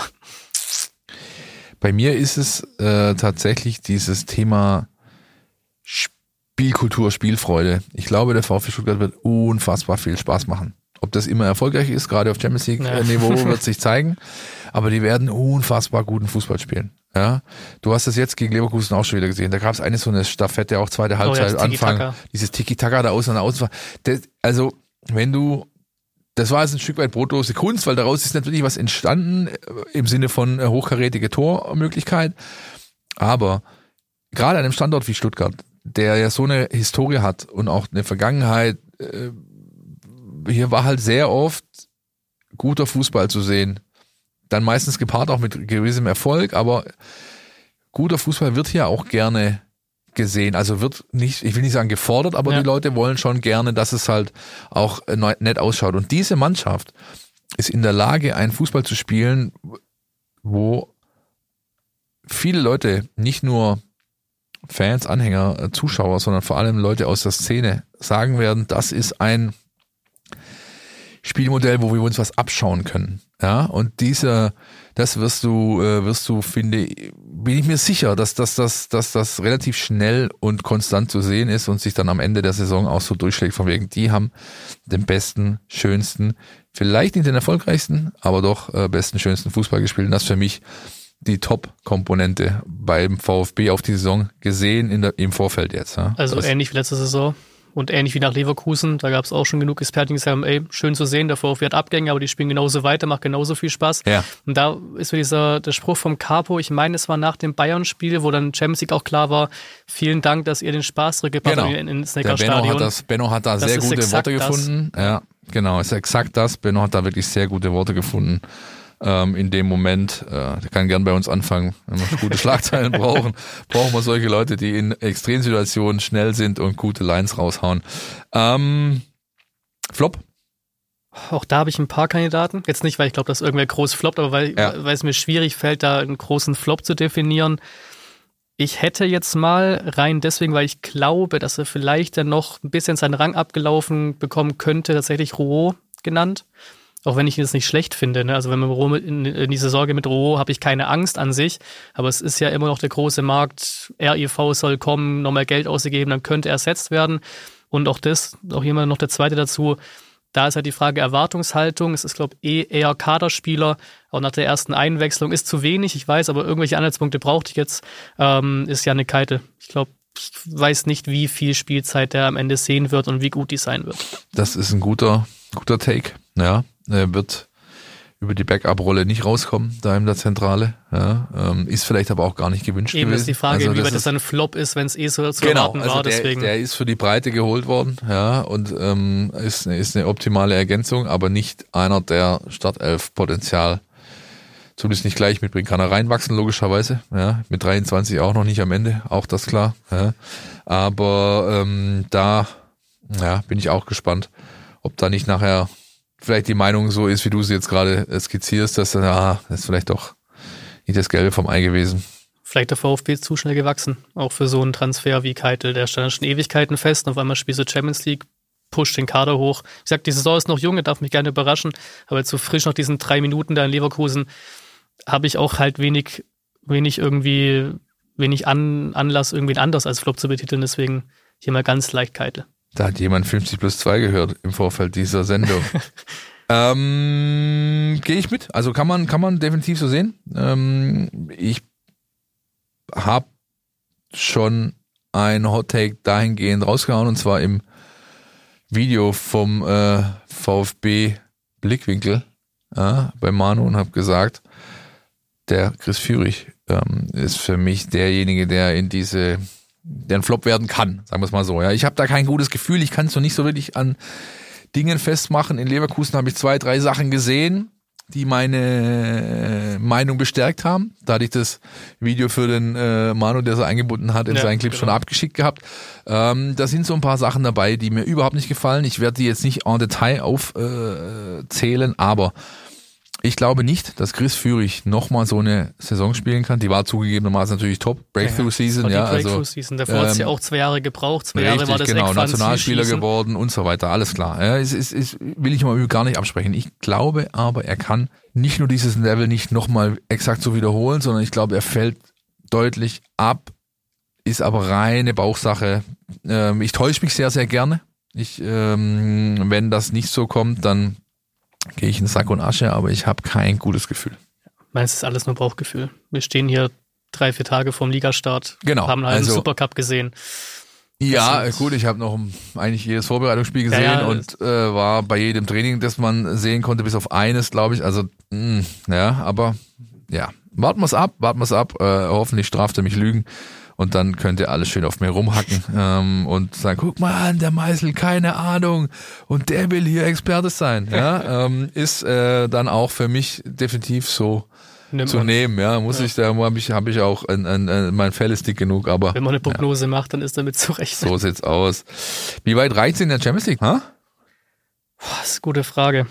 Bei mir ist es tatsächlich dieses Thema Spielkultur, Spielfreude. Ich glaube, der VfB Stuttgart wird unfassbar viel Spaß machen. Ob das immer erfolgreich ist, gerade auf Champions League Niveau, wird sich zeigen. Aber die werden unfassbar guten Fußball spielen. Ja, du hast das jetzt gegen Leverkusen auch schon wieder gesehen. Da gab es so eine Staffette, auch zweite Halbzeit, Anfang. Dieses Tiki-Taka da außen und außen. Also, das war jetzt ein Stück weit brotlose Kunst, weil daraus ist natürlich was entstanden im Sinne von hochkarätige Tormöglichkeit. Aber gerade an einem Standort wie Stuttgart, der ja so eine Historie hat und auch eine Vergangenheit, hier war halt sehr oft guter Fußball zu sehen. Dann meistens gepaart auch mit gewissem Erfolg, aber guter Fußball wird hier auch gerne gesehen. Also wird nicht, ich will nicht sagen gefordert, aber die Leute wollen schon gerne, dass es halt auch nett ausschaut. Und diese Mannschaft ist in der Lage, einen Fußball zu spielen, wo viele Leute, nicht nur Fans, Anhänger, Zuschauer, sondern vor allem Leute aus der Szene sagen werden, das ist ein Spielmodell, wo wir uns was abschauen können. Ja, und das wirst du, bin ich mir sicher, dass das relativ schnell und konstant zu sehen ist und sich dann am Ende der Saison auch so durchschlägt, von wegen, die haben den besten, schönsten, vielleicht nicht den erfolgreichsten, aber doch besten, schönsten Fußball gespielt. Und das ist für mich die Top-Komponente beim VfB auf die Saison gesehen im Vorfeld jetzt. Ja. Also ähnlich wie letzte Saison. Und ähnlich wie nach Leverkusen, da gab es auch schon genug Experten, die gesagt haben, schön zu sehen, der VfB hat Abgänge, aber die spielen genauso weiter, macht genauso viel Spaß. Ja. Und da ist so der Spruch vom Capo, ich meine, es war nach dem Bayern-Spiel, wo dann Champions League auch klar war, vielen Dank, dass ihr den Spaß zurückgebracht habt ins Neckarstadion. Benno hat da sehr gute Worte gefunden. Ja, genau, ist exakt das. Benno hat da wirklich sehr gute Worte gefunden. in dem Moment. Der kann gern bei uns anfangen, wenn wir gute Schlagzeilen brauchen wir solche Leute, die in Extremsituationen schnell sind und gute Lines raushauen. Flop? Auch da habe ich ein paar Kandidaten. Jetzt nicht, weil ich glaube, dass irgendwer groß floppt, aber weil es mir schwierig fällt, da einen großen Flop zu definieren. Ich hätte jetzt mal rein deswegen, weil ich glaube, dass er vielleicht dann noch ein bisschen seinen Rang abgelaufen bekommen könnte, tatsächlich Rouault genannt. Auch wenn ich ihn jetzt nicht schlecht finde. Ne? Also wenn man Rouault in diese Sorge mit Rouault, habe ich keine Angst an sich. Aber es ist ja immer noch der große Markt. RIV soll kommen, nochmal Geld ausgegeben, dann könnte er ersetzt werden. Und auch jemand noch der zweite dazu. Da ist halt die Frage Erwartungshaltung. Es ist, glaube ich, eher Kaderspieler. Auch nach der ersten Einwechslung ist zu wenig, ich weiß, aber irgendwelche Anhaltspunkte brauchte ich jetzt. Ist Jannik Keitel. Ich glaube, ich weiß nicht, wie viel Spielzeit der am Ende sehen wird und wie gut die sein wird. Das ist ein guter Take. Ja, er wird über die Backup-Rolle nicht rauskommen, da in der Zentrale. Ja, ist vielleicht aber auch gar nicht gewünscht gewesen. Eben ist die Frage, inwieweit das dann ein Flop ist, wenn es so zu erwarten war. Deswegen. Der ist für die Breite geholt worden, ja, und ist eine optimale Ergänzung, aber nicht einer, der Startelf-Potenzial zumindest nicht gleich mitbringen kann. Er reinwachsen, logischerweise, ja, mit 23 auch noch nicht am Ende, auch das klar. Ja. Aber da bin ich auch gespannt, ob da nicht nachher vielleicht die Meinung so ist, wie du sie jetzt gerade skizzierst, dass das ist vielleicht doch nicht das Gelbe vom Ei gewesen. Vielleicht der VfB ist zu schnell gewachsen, auch für so einen Transfer wie Keitel. Der stand schon Ewigkeiten fest und auf einmal spielst du Champions League, pusht den Kader hoch. Ich sag, die Saison ist noch jung, er darf mich gerne überraschen, aber zu frisch nach diesen 3 Minuten da in Leverkusen habe ich auch halt wenig Anlass, irgendwen anders als Flop zu betiteln, deswegen hier mal ganz leicht Keitel. Da hat jemand 50+2 gehört im Vorfeld dieser Sendung. Gehe ich mit. Also kann man definitiv so sehen. Ich habe schon ein Hot Take dahingehend rausgehauen, und zwar im Video vom VfB Blickwinkel bei Manu, und habe gesagt, der Chris Führig ist für mich derjenige, der ein Flop werden kann, sagen wir es mal so. Ja, ich habe da kein gutes Gefühl, ich kann es noch nicht so wirklich an Dingen festmachen. In Leverkusen habe ich 2, 3 Sachen gesehen, die meine Meinung bestärkt haben. Da hatte ich das Video für den Manu, der es eingebunden hat, in seinen Clip schon abgeschickt gehabt. Da sind so ein paar Sachen dabei, die mir überhaupt nicht gefallen. Ich werde die jetzt nicht en Detail aufzählen, aber ich glaube nicht, dass Chris Führig nochmal so eine Saison spielen kann. Die war zugegebenermaßen natürlich top. Breakthrough-Season. Ja, Breakthrough-Season. Davor hat es ja auch 2 Jahre gebraucht. 2 Jahre war das genau, Nationalspieler geworden und so weiter. Alles klar. Ja, will ich mal gar nicht absprechen. Ich glaube aber, er kann nicht nur dieses Level nicht nochmal exakt so wiederholen, sondern ich glaube, er fällt deutlich ab, ist aber reine Bauchsache. Ich täusche mich sehr, sehr gerne. Wenn das nicht so kommt, dann gehe ich in Sack und Asche, aber ich habe kein gutes Gefühl. Meins ist alles nur Bauchgefühl. Wir stehen hier 3, 4 Tage vorm Ligastart. Genau. Haben einen Supercup gesehen. Ja, gut, ich habe noch eigentlich jedes Vorbereitungsspiel gesehen und war bei jedem Training, das man sehen konnte, bis auf eines, glaube ich. Also, aber warten wir es ab. Hoffentlich straft er mich Lügen. Und dann könnt ihr alles schön auf mir rumhacken und sagen, guck mal an, der Meißel, keine Ahnung. Und der will hier Experte sein. Ja, ist dann auch für mich definitiv so zu nehmen. Ja, habe ich auch, mein Fell ist dick genug. Aber wenn man eine Prognose macht, dann ist damit zurecht. So sieht's aus. Wie weit reicht's in der Champions League? Das ist eine gute Frage.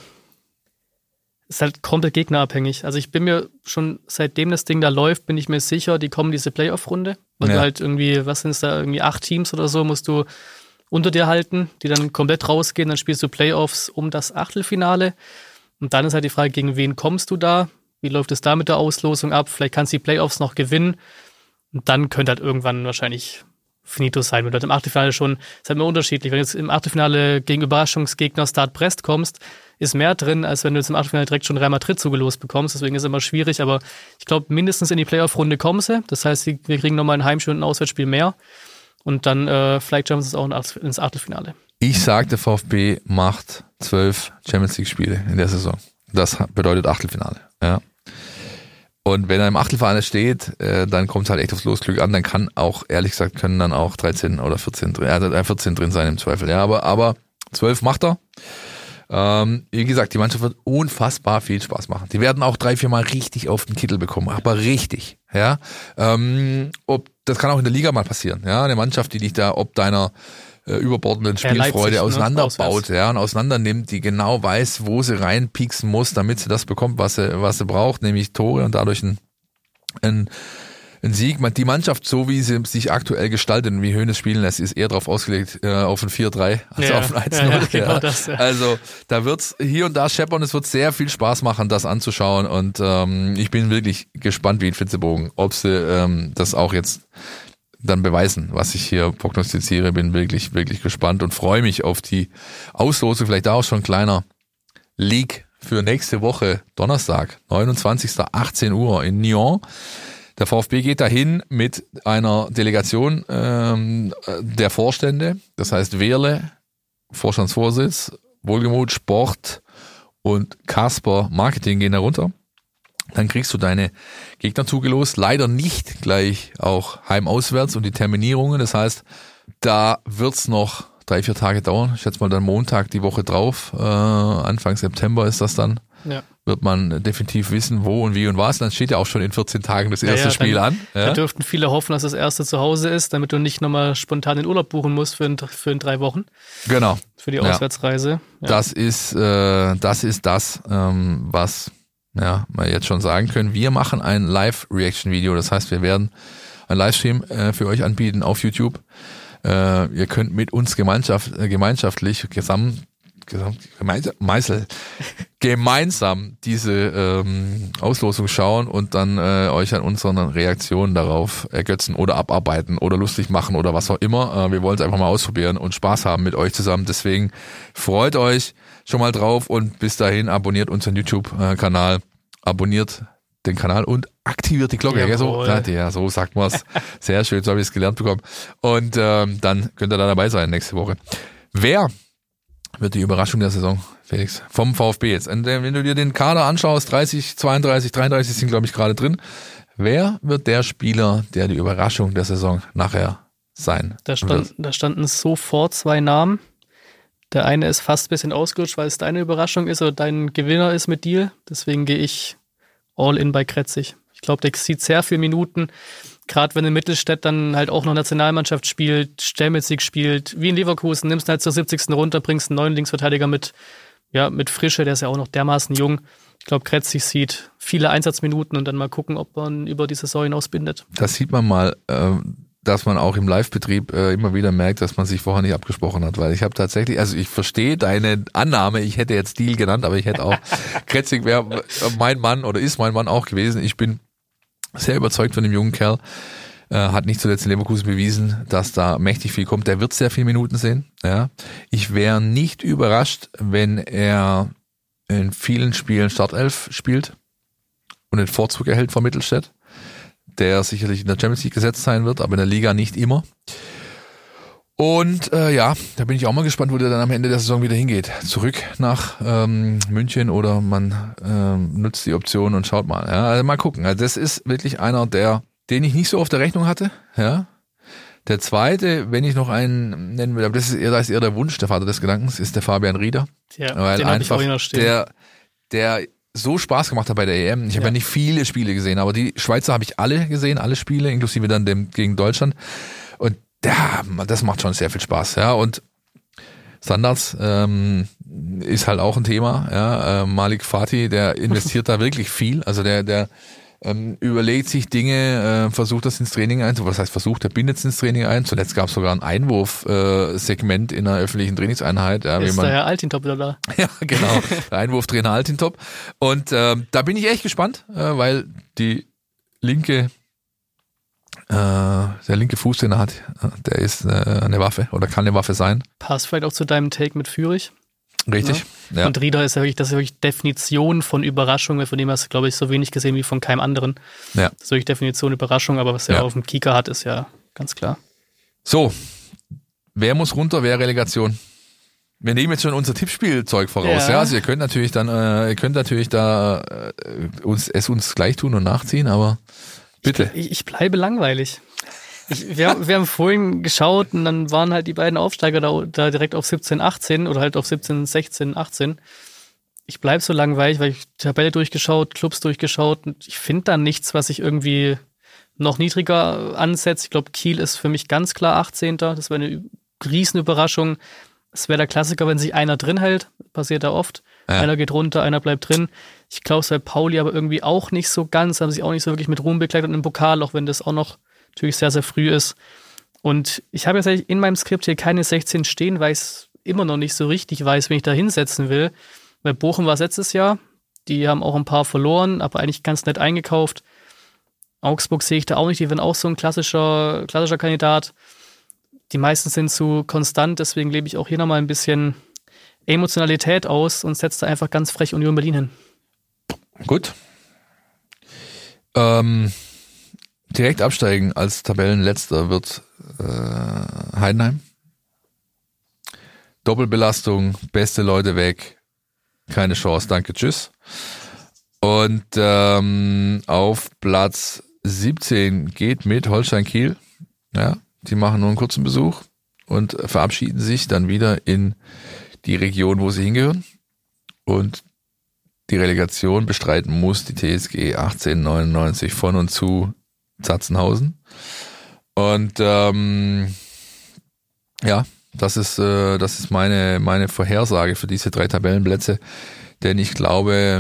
Ist halt komplett gegnerabhängig. Also ich bin mir schon, seitdem das Ding da läuft, bin ich mir sicher, die kommen diese Playoff-Runde. Weil du halt irgendwie, was sind es da, irgendwie 8 Teams oder so, musst du unter dir halten, die dann komplett rausgehen, dann spielst du Playoffs um das Achtelfinale. Und dann ist halt die Frage, gegen wen kommst du da? Wie läuft es da mit der Auslosung ab? Vielleicht kannst du die Playoffs noch gewinnen. Und dann könnte halt irgendwann wahrscheinlich finito sein. Wenn du halt im Achtelfinale schon, ist halt immer unterschiedlich. Wenn du jetzt im Achtelfinale gegen Überraschungsgegner Stade Brest kommst, ist mehr drin, als wenn du jetzt im Achtelfinale direkt schon Real Madrid zugelost bekommst. Deswegen ist es immer schwierig, aber ich glaube, mindestens in die Playoff-Runde kommen sie. Das heißt, wir kriegen nochmal ein Heimspiel und ein Auswärtsspiel mehr. Und dann vielleicht schaffen sie es auch ins Achtelfinale. Ich sage, der VfB macht 12 Champions League-Spiele in der Saison. Das bedeutet Achtelfinale. Ja. Und wenn er im Achtelfinale steht, dann kommt es halt echt aufs Losglück an. Dann kann auch, ehrlich gesagt, können dann auch 13 oder 14 drin, 14 drin sein im Zweifel. Ja, aber 12 macht er. Wie gesagt, die Mannschaft wird unfassbar viel Spaß machen. Die werden auch 3-4 Mal richtig auf den Kittel bekommen, aber richtig. Ja, das kann auch in der Liga mal passieren. Ja, eine Mannschaft, die dich da ob deiner überbordenden Spielfreude auseinanderbaut, ja, und auseinander nimmt, die genau weiß, wo sie reinpieksen muss, damit sie das bekommt, was sie braucht, nämlich Tore und dadurch ein Sieg. Die Mannschaft, so wie sie sich aktuell gestaltet und wie Hoeneß spielen lässt, ist eher darauf ausgelegt auf ein 4-3 als auf ein 1-0. Ja, genau das, ja. Also da wird's hier und da scheppern, es wird sehr viel Spaß machen, das anzuschauen und ich bin wirklich gespannt wie in Fitzebogen, ob sie das auch jetzt dann beweisen, was ich hier prognostiziere. Bin wirklich, wirklich gespannt und freue mich auf die Auslosung. Vielleicht auch schon ein kleiner Leak für nächste Woche, Donnerstag, 29. 18 Uhr in Nyon. Der VfB geht dahin mit einer Delegation der Vorstände, das heißt Wehrle, Vorstandsvorsitz, Wohlgemuth, Sport und Kasper Marketing gehen da runter. Dann kriegst du deine Gegner zugelost, leider nicht gleich auch heim-auswärts und die Terminierungen. Das heißt, da wird's noch 3-4 Tage dauern. Ich schätze mal dann Montag die Woche drauf, Anfang September ist das dann. Ja. Wird man definitiv wissen, wo und wie und was. Dann steht ja auch schon in 14 Tagen das erste Spiel an. Ja? Da dürften viele hoffen, dass das erste zu Hause ist, damit du nicht nochmal spontan den Urlaub buchen musst für in 3 Wochen. Genau. Für die Auswärtsreise. Ja. Das ist das, was wir jetzt schon sagen können. Wir machen ein Live-Reaction-Video. Das heißt, wir werden einen Livestream für euch anbieten auf YouTube. Ihr könnt mit uns gemeinschaftlich gemeinsam diese Auslosung schauen und dann euch an unseren Reaktionen darauf ergötzen oder abarbeiten oder lustig machen oder was auch immer. Wir wollen es einfach mal ausprobieren und Spaß haben mit euch zusammen. Deswegen freut euch schon mal drauf und bis dahin abonniert unseren YouTube-Kanal, abonniert den Kanal und aktiviert die Glocke. So sagt man es. Sehr schön, so habe ich es gelernt bekommen. Und dann könnt ihr da dabei sein nächste Woche. Wer wird die Überraschung der Saison, Felix, vom VfB jetzt? Und wenn du dir den Kader anschaust, 30, 32, 33 sind, glaube ich, gerade drin. Wer wird der Spieler, der die Überraschung der Saison nachher sein wird? Da standen sofort 2 Namen. Der eine ist fast ein bisschen ausgerutscht, weil es deine Überraschung ist oder dein Gewinner ist mit Deal. Deswegen gehe ich all in bei Kretzig. Ich glaube, der sieht sehr viele Minuten. Gerade wenn in Mittelstädt dann halt auch noch Nationalmannschaft spielt, Champions League spielt, wie in Leverkusen, nimmst du halt zur 70. runter, bringst einen neuen Linksverteidiger mit Frische, der ist ja auch noch dermaßen jung. Ich glaube, Kretzig sieht viele Einsatzminuten und dann mal gucken, ob man über die Saison hinaus bindet. Das sieht man mal, dass man auch im Live-Betrieb immer wieder merkt, dass man sich vorher nicht abgesprochen hat, weil ich habe tatsächlich, also ich verstehe deine Annahme, ich hätte jetzt Deal genannt, aber ich hätte auch, Kretzig wäre mein Mann oder ist mein Mann auch gewesen. Ich bin sehr überzeugt von dem jungen Kerl, hat nicht zuletzt in Leverkusen bewiesen, dass da mächtig viel kommt. Der wird sehr viele Minuten sehen. Ja, ich wäre nicht überrascht, wenn er in vielen Spielen Startelf spielt und den Vorzug erhält vor Mittelstädt, der sicherlich in der Champions League gesetzt sein wird, aber in der Liga nicht immer. Und da bin ich auch mal gespannt, wo der dann am Ende der Saison wieder hingeht. Zurück nach München oder man nutzt die Option und schaut mal. Ja, also mal gucken. Also das ist wirklich einer, den ich nicht so auf der Rechnung hatte. Ja. Der zweite, wenn ich noch einen nennen will, aber da ist eher der Wunsch, der Vater des Gedankens, ist der Fabian Rieder. Ja, weil den einfach ich auch noch stehen. der so Spaß gemacht hat bei der EM. Ich habe ja nicht viele Spiele gesehen, aber die Schweizer habe ich alle gesehen, alle Spiele, inklusive dann dem gegen Deutschland. Und das macht schon sehr viel Spaß. Ja, und Standards ist halt auch ein Thema. Ja, Malik Fatih, der investiert da wirklich viel. Also der überlegt sich Dinge, versucht das ins Training was heißt versucht, der bindet es ins Training ein. Zuletzt gab es sogar ein Einwurfsegment in einer öffentlichen Trainingseinheit. Ja, ist der Herr Altintop wieder da? Ja, genau, der Einwurftrainer Altintop. Und da bin ich echt gespannt, weil der linke Fuß, den er hat, der ist eine Waffe oder kann eine Waffe sein. Passt vielleicht auch zu deinem Take mit Führig. Richtig. Ja. Und Rieder ist ja wirklich Definition von Überraschung, von dem hast du, glaube ich, so wenig gesehen wie von keinem anderen. Ja. Das ist wirklich Definition Überraschung, aber was er auf dem Kicker hat, ist ja ganz klar. So, wer muss runter, wer Relegation? Wir nehmen jetzt schon unser Tippspielzeug voraus, ja. Also ihr könnt natürlich da uns gleich tun und nachziehen, aber bitte. Ich bleibe langweilig. Wir haben vorhin geschaut und dann waren halt die beiden Aufsteiger da direkt auf 17, 18 oder halt auf 17, 16, 18. Ich bleib so langweilig, weil ich Tabelle durchgeschaut, Clubs durchgeschaut und ich finde da nichts, was ich irgendwie noch niedriger ansetzt. Ich glaube, Kiel ist für mich ganz klar 18. Das wäre eine Riesenüberraschung. Es wäre der Klassiker, wenn sich einer drin hält. Passiert da oft. Ja. Einer geht runter, einer bleibt drin. Ich glaube, es bei Pauli aber irgendwie auch nicht so ganz. Haben sich auch nicht so wirklich mit Ruhm bekleidet und im Pokal, auch wenn das auch noch natürlich sehr, sehr früh ist. Und ich habe jetzt in meinem Skript hier keine 16 stehen, weil ich es immer noch nicht so richtig weiß, wen ich da hinsetzen will. Bei Bochum war es letztes Jahr. Die haben auch ein paar verloren, aber eigentlich ganz nett eingekauft. Augsburg sehe ich da auch nicht. Die werden auch so ein klassischer Kandidat. Die meisten sind zu konstant, deswegen lebe ich auch hier nochmal ein bisschen Emotionalität aus und setze da einfach ganz frech Union Berlin hin. Gut. Direkt absteigen als Tabellenletzter wird Heidenheim. Doppelbelastung, beste Leute weg, keine Chance, danke, tschüss. Und auf Platz 17 geht mit Holstein Kiel. Ja, die machen nur einen kurzen Besuch und verabschieden sich dann wieder in die Region, wo sie hingehören. Und die Relegation bestreiten muss die TSG 1899 von und zu Zatzenhausen. Und ja, das ist meine Vorhersage für diese 3 Tabellenplätze. Denn ich glaube,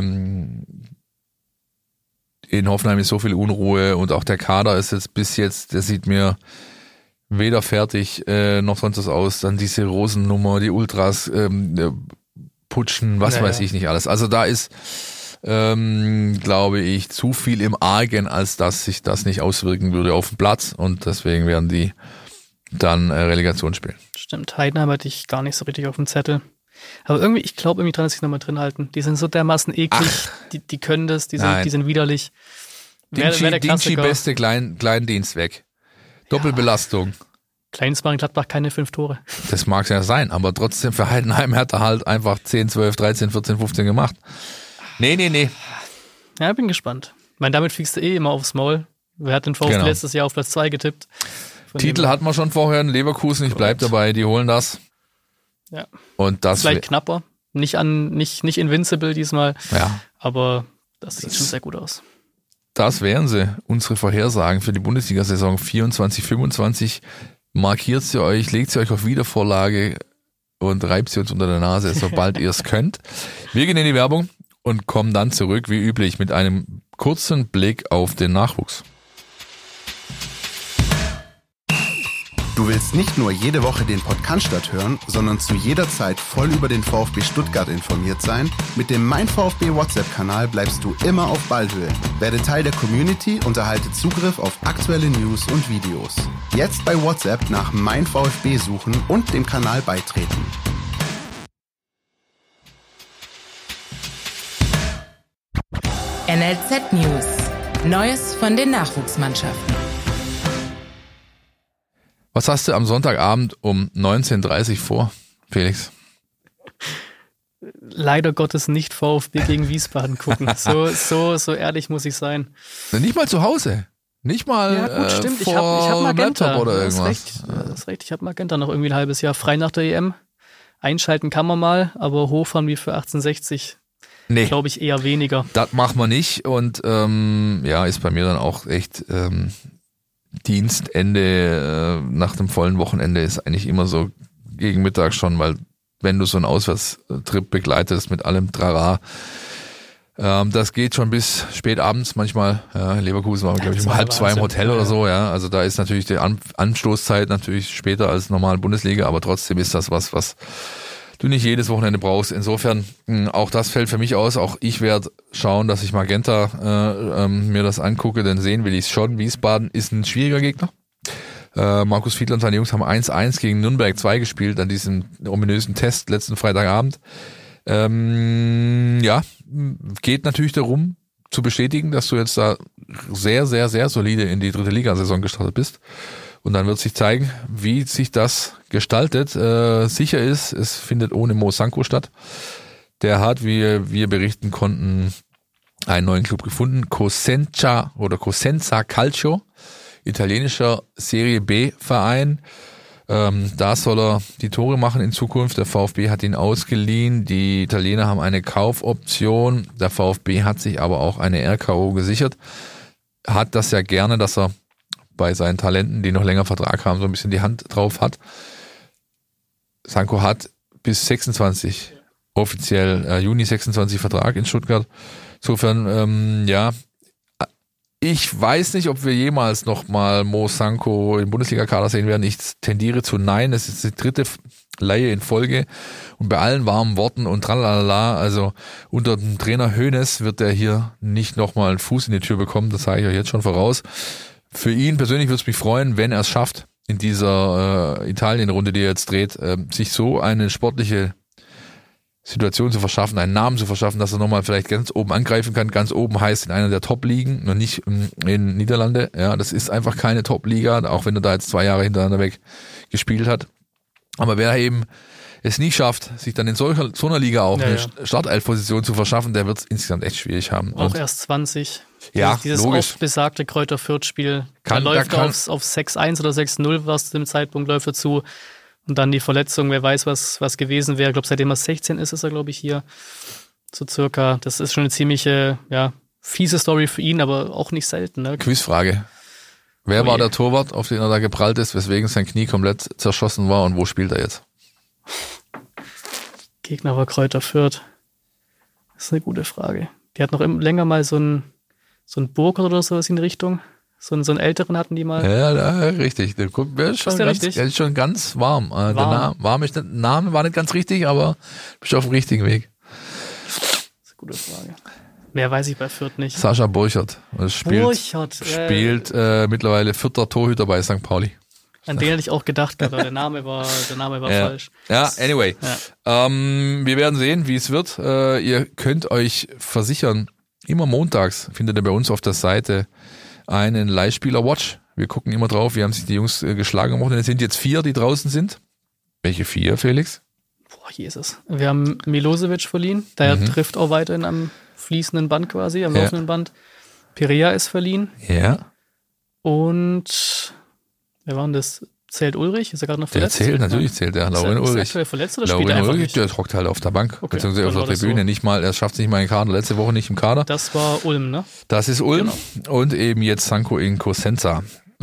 in Hoffenheim ist so viel Unruhe und auch der Kader ist jetzt bis jetzt, der sieht mir weder fertig noch sonst was aus. Dann diese Rosennummer, die Ultras putschen, was weiß ich nicht alles. Also da ist, glaube ich, zu viel im Argen, als dass sich das nicht auswirken würde auf den Platz. Und deswegen werden die dann Relegation spielen. Stimmt, Heidenheim hatte ich gar nicht so richtig auf dem Zettel. Aber irgendwie, ich glaube irgendwie dran, dass sie sich nochmal drin halten. Die sind so dermaßen eklig, die können das, die sind widerlich. Dingschi beste Kleindienst weg. Doppelbelastung. Kleinsmarkt Gladbach keine 5 Tore. Das mag ja sein, aber trotzdem für Heidenheim hat er halt einfach 10, 12, 13, 14, 15 gemacht. Nee. Ja, bin gespannt. Ich meine, damit fliegst du immer aufs Maul. Wer hat den VfB letztes Jahr auf Platz 2 getippt? Titel hatten wir schon vorher in Leverkusen, ich bleib dabei, die holen das. Ja. Und das vielleicht knapper. Nicht invincible diesmal. Ja. Aber das sieht schon sehr gut aus. Das wären sie, unsere Vorhersagen für die Bundesliga-Saison 24/25. Markiert sie euch, legt sie euch auf Wiedervorlage und reibt sie uns unter der Nase, sobald ihr es könnt. Wir gehen in die Werbung und kommen dann zurück, wie üblich, mit einem kurzen Blick auf den Nachwuchs. Du willst nicht nur jede Woche den Podcast hören, sondern zu jeder Zeit voll über den VfB Stuttgart informiert sein? Mit dem Mein VfB WhatsApp-Kanal bleibst du immer auf Ballhöhe. Werde Teil der Community und erhalte Zugriff auf aktuelle News und Videos. Jetzt bei WhatsApp nach Mein VfB suchen und dem Kanal beitreten. NLZ News. Neues von den Nachwuchsmannschaften. Was hast du am Sonntagabend um 19:30 Uhr vor, Felix? Leider Gottes nicht VfB gegen Wiesbaden gucken. So ehrlich muss ich sein. Nicht mal zu Hause. Nicht mal ja, gut, stimmt. vor ich hab Magenta Laptop oder irgendwas. Das ist recht. Ich habe Magenta noch irgendwie ein halbes Jahr frei nach der EM. Einschalten kann man mal, aber hochfahren wie für 1860 glaube ich eher weniger. Das macht man nicht und ist bei mir dann auch echt Dienstende nach dem vollen Wochenende ist eigentlich immer so gegen Mittag schon, weil wenn du so einen Auswärtstrip begleitest mit allem Trara, das geht schon bis spät abends manchmal. Ja, Leverkusen war, glaube ich, um 1:30 im Hotel oder so. Ja, also da ist natürlich die Anstoßzeit natürlich später als normal Bundesliga, aber trotzdem ist das was du nicht jedes Wochenende brauchst. Insofern, auch das fällt für mich aus. Auch ich werde schauen, dass ich Magenta mir das angucke, denn sehen will ich es schon. Wiesbaden ist ein schwieriger Gegner. Markus Fiedler und seine Jungs haben 1-1 gegen Nürnberg 2 gespielt an diesem ominösen Test letzten Freitagabend. Geht natürlich darum, zu bestätigen, dass du jetzt da sehr, sehr, sehr solide in die 3. Liga-Saison gestartet bist. Und dann wird sich zeigen, wie sich das gestaltet. Sicher ist, es findet ohne Mo Sanko statt. Der hat, wie wir berichten konnten, einen neuen Club gefunden. Cosenza Calcio italienischer Serie B-Verein. Da soll er die Tore machen in Zukunft. Der VfB hat ihn ausgeliehen. Die Italiener haben eine Kaufoption. Der VfB hat sich aber auch eine RKO gesichert. Hat das ja gerne, dass er bei seinen Talenten, die noch länger Vertrag haben, so ein bisschen die Hand drauf hat. Sanko hat bis 26 offiziell Juni 26 Vertrag in Stuttgart. Insofern, ich weiß nicht, ob wir jemals nochmal Mo Sanko im Bundesliga-Kader sehen werden. Ich tendiere zu nein. Es ist die 3. Leihe in Folge. Und bei allen warmen Worten und tralalala, also unter dem Trainer Hoeneß wird er hier nicht nochmal einen Fuß in die Tür bekommen. Das sage ich euch jetzt schon voraus. Für ihn persönlich würde es mich freuen, wenn er es schafft, in dieser Italien-Runde, die er jetzt dreht, sich so eine sportliche Situation zu verschaffen, einen Namen zu verschaffen, dass er nochmal vielleicht ganz oben angreifen kann. Ganz oben heißt in einer der Top-Ligen und nicht in Niederlande. Ja, das ist einfach keine Top-Liga, auch wenn er da jetzt 2 Jahre hintereinander weg gespielt hat. Aber wer eben es nicht schafft, sich dann in so einer Liga auch eine Startelf-Position zu verschaffen, der wird es insgesamt echt schwierig haben. Auch und erst 20. Ja, dieses logisch. oft besagte Kräuter Fürth-Spiel. Da läuft auf 6-1 oder 6-0, was zu dem Zeitpunkt läuft dazu. Und dann die Verletzung, wer weiß, was gewesen wäre. Ich glaube, seitdem er 16 ist er, glaube ich, hier. So circa. Das ist schon eine ziemliche, fiese Story für ihn, aber auch nicht selten. Ne? Quizfrage. Wer war der Torwart, auf den er da geprallt ist, weswegen sein Knie komplett zerschossen war und wo spielt er jetzt? Gegner war Kräuter Fürth. Das ist eine gute Frage. Die hat noch länger mal so ein Burkhardt oder sowas in die Richtung. So einen älteren hatten die mal. Ja, richtig. Der ist schon ganz warm. Der Name war nicht ganz richtig, aber bist auf dem richtigen Weg. Das ist eine gute Frage. Mehr weiß ich bei Fürth nicht. Sascha Burchardt. Spielt mittlerweile 4. Torhüter bei St. Pauli. An den hätte ich auch gedacht, aber der Name war falsch. Ja, anyway. Ja. Wir werden sehen, wie es wird. Ihr könnt euch versichern, immer montags findet ihr bei uns auf der Seite einen Leihspieler-Watch. Wir gucken immer drauf, wie haben sich die Jungs geschlagen am Wochenende. Es sind jetzt 4, die draußen sind. Welche 4, Felix? Boah, Jesus. Wir haben Milosevic verliehen. Der trifft auch weiterhin am fließenden Band quasi, am laufenden Band. Perea ist verliehen. Ja. Und wer war denn das? Zählt Ulrich? Ist er gerade noch verletzt? Natürlich zählt er. Laurin Ulrich. Ist er verletzt oder spielt er einfach nicht? Der hockt halt auf der Bank, beziehungsweise auf der Tribüne. So. Er schafft es nicht mal in den Kader. Letzte Woche nicht im Kader. Das war Ulm, ne? Das ist Ulm. Genau. Und eben jetzt Sanko in Cosenza.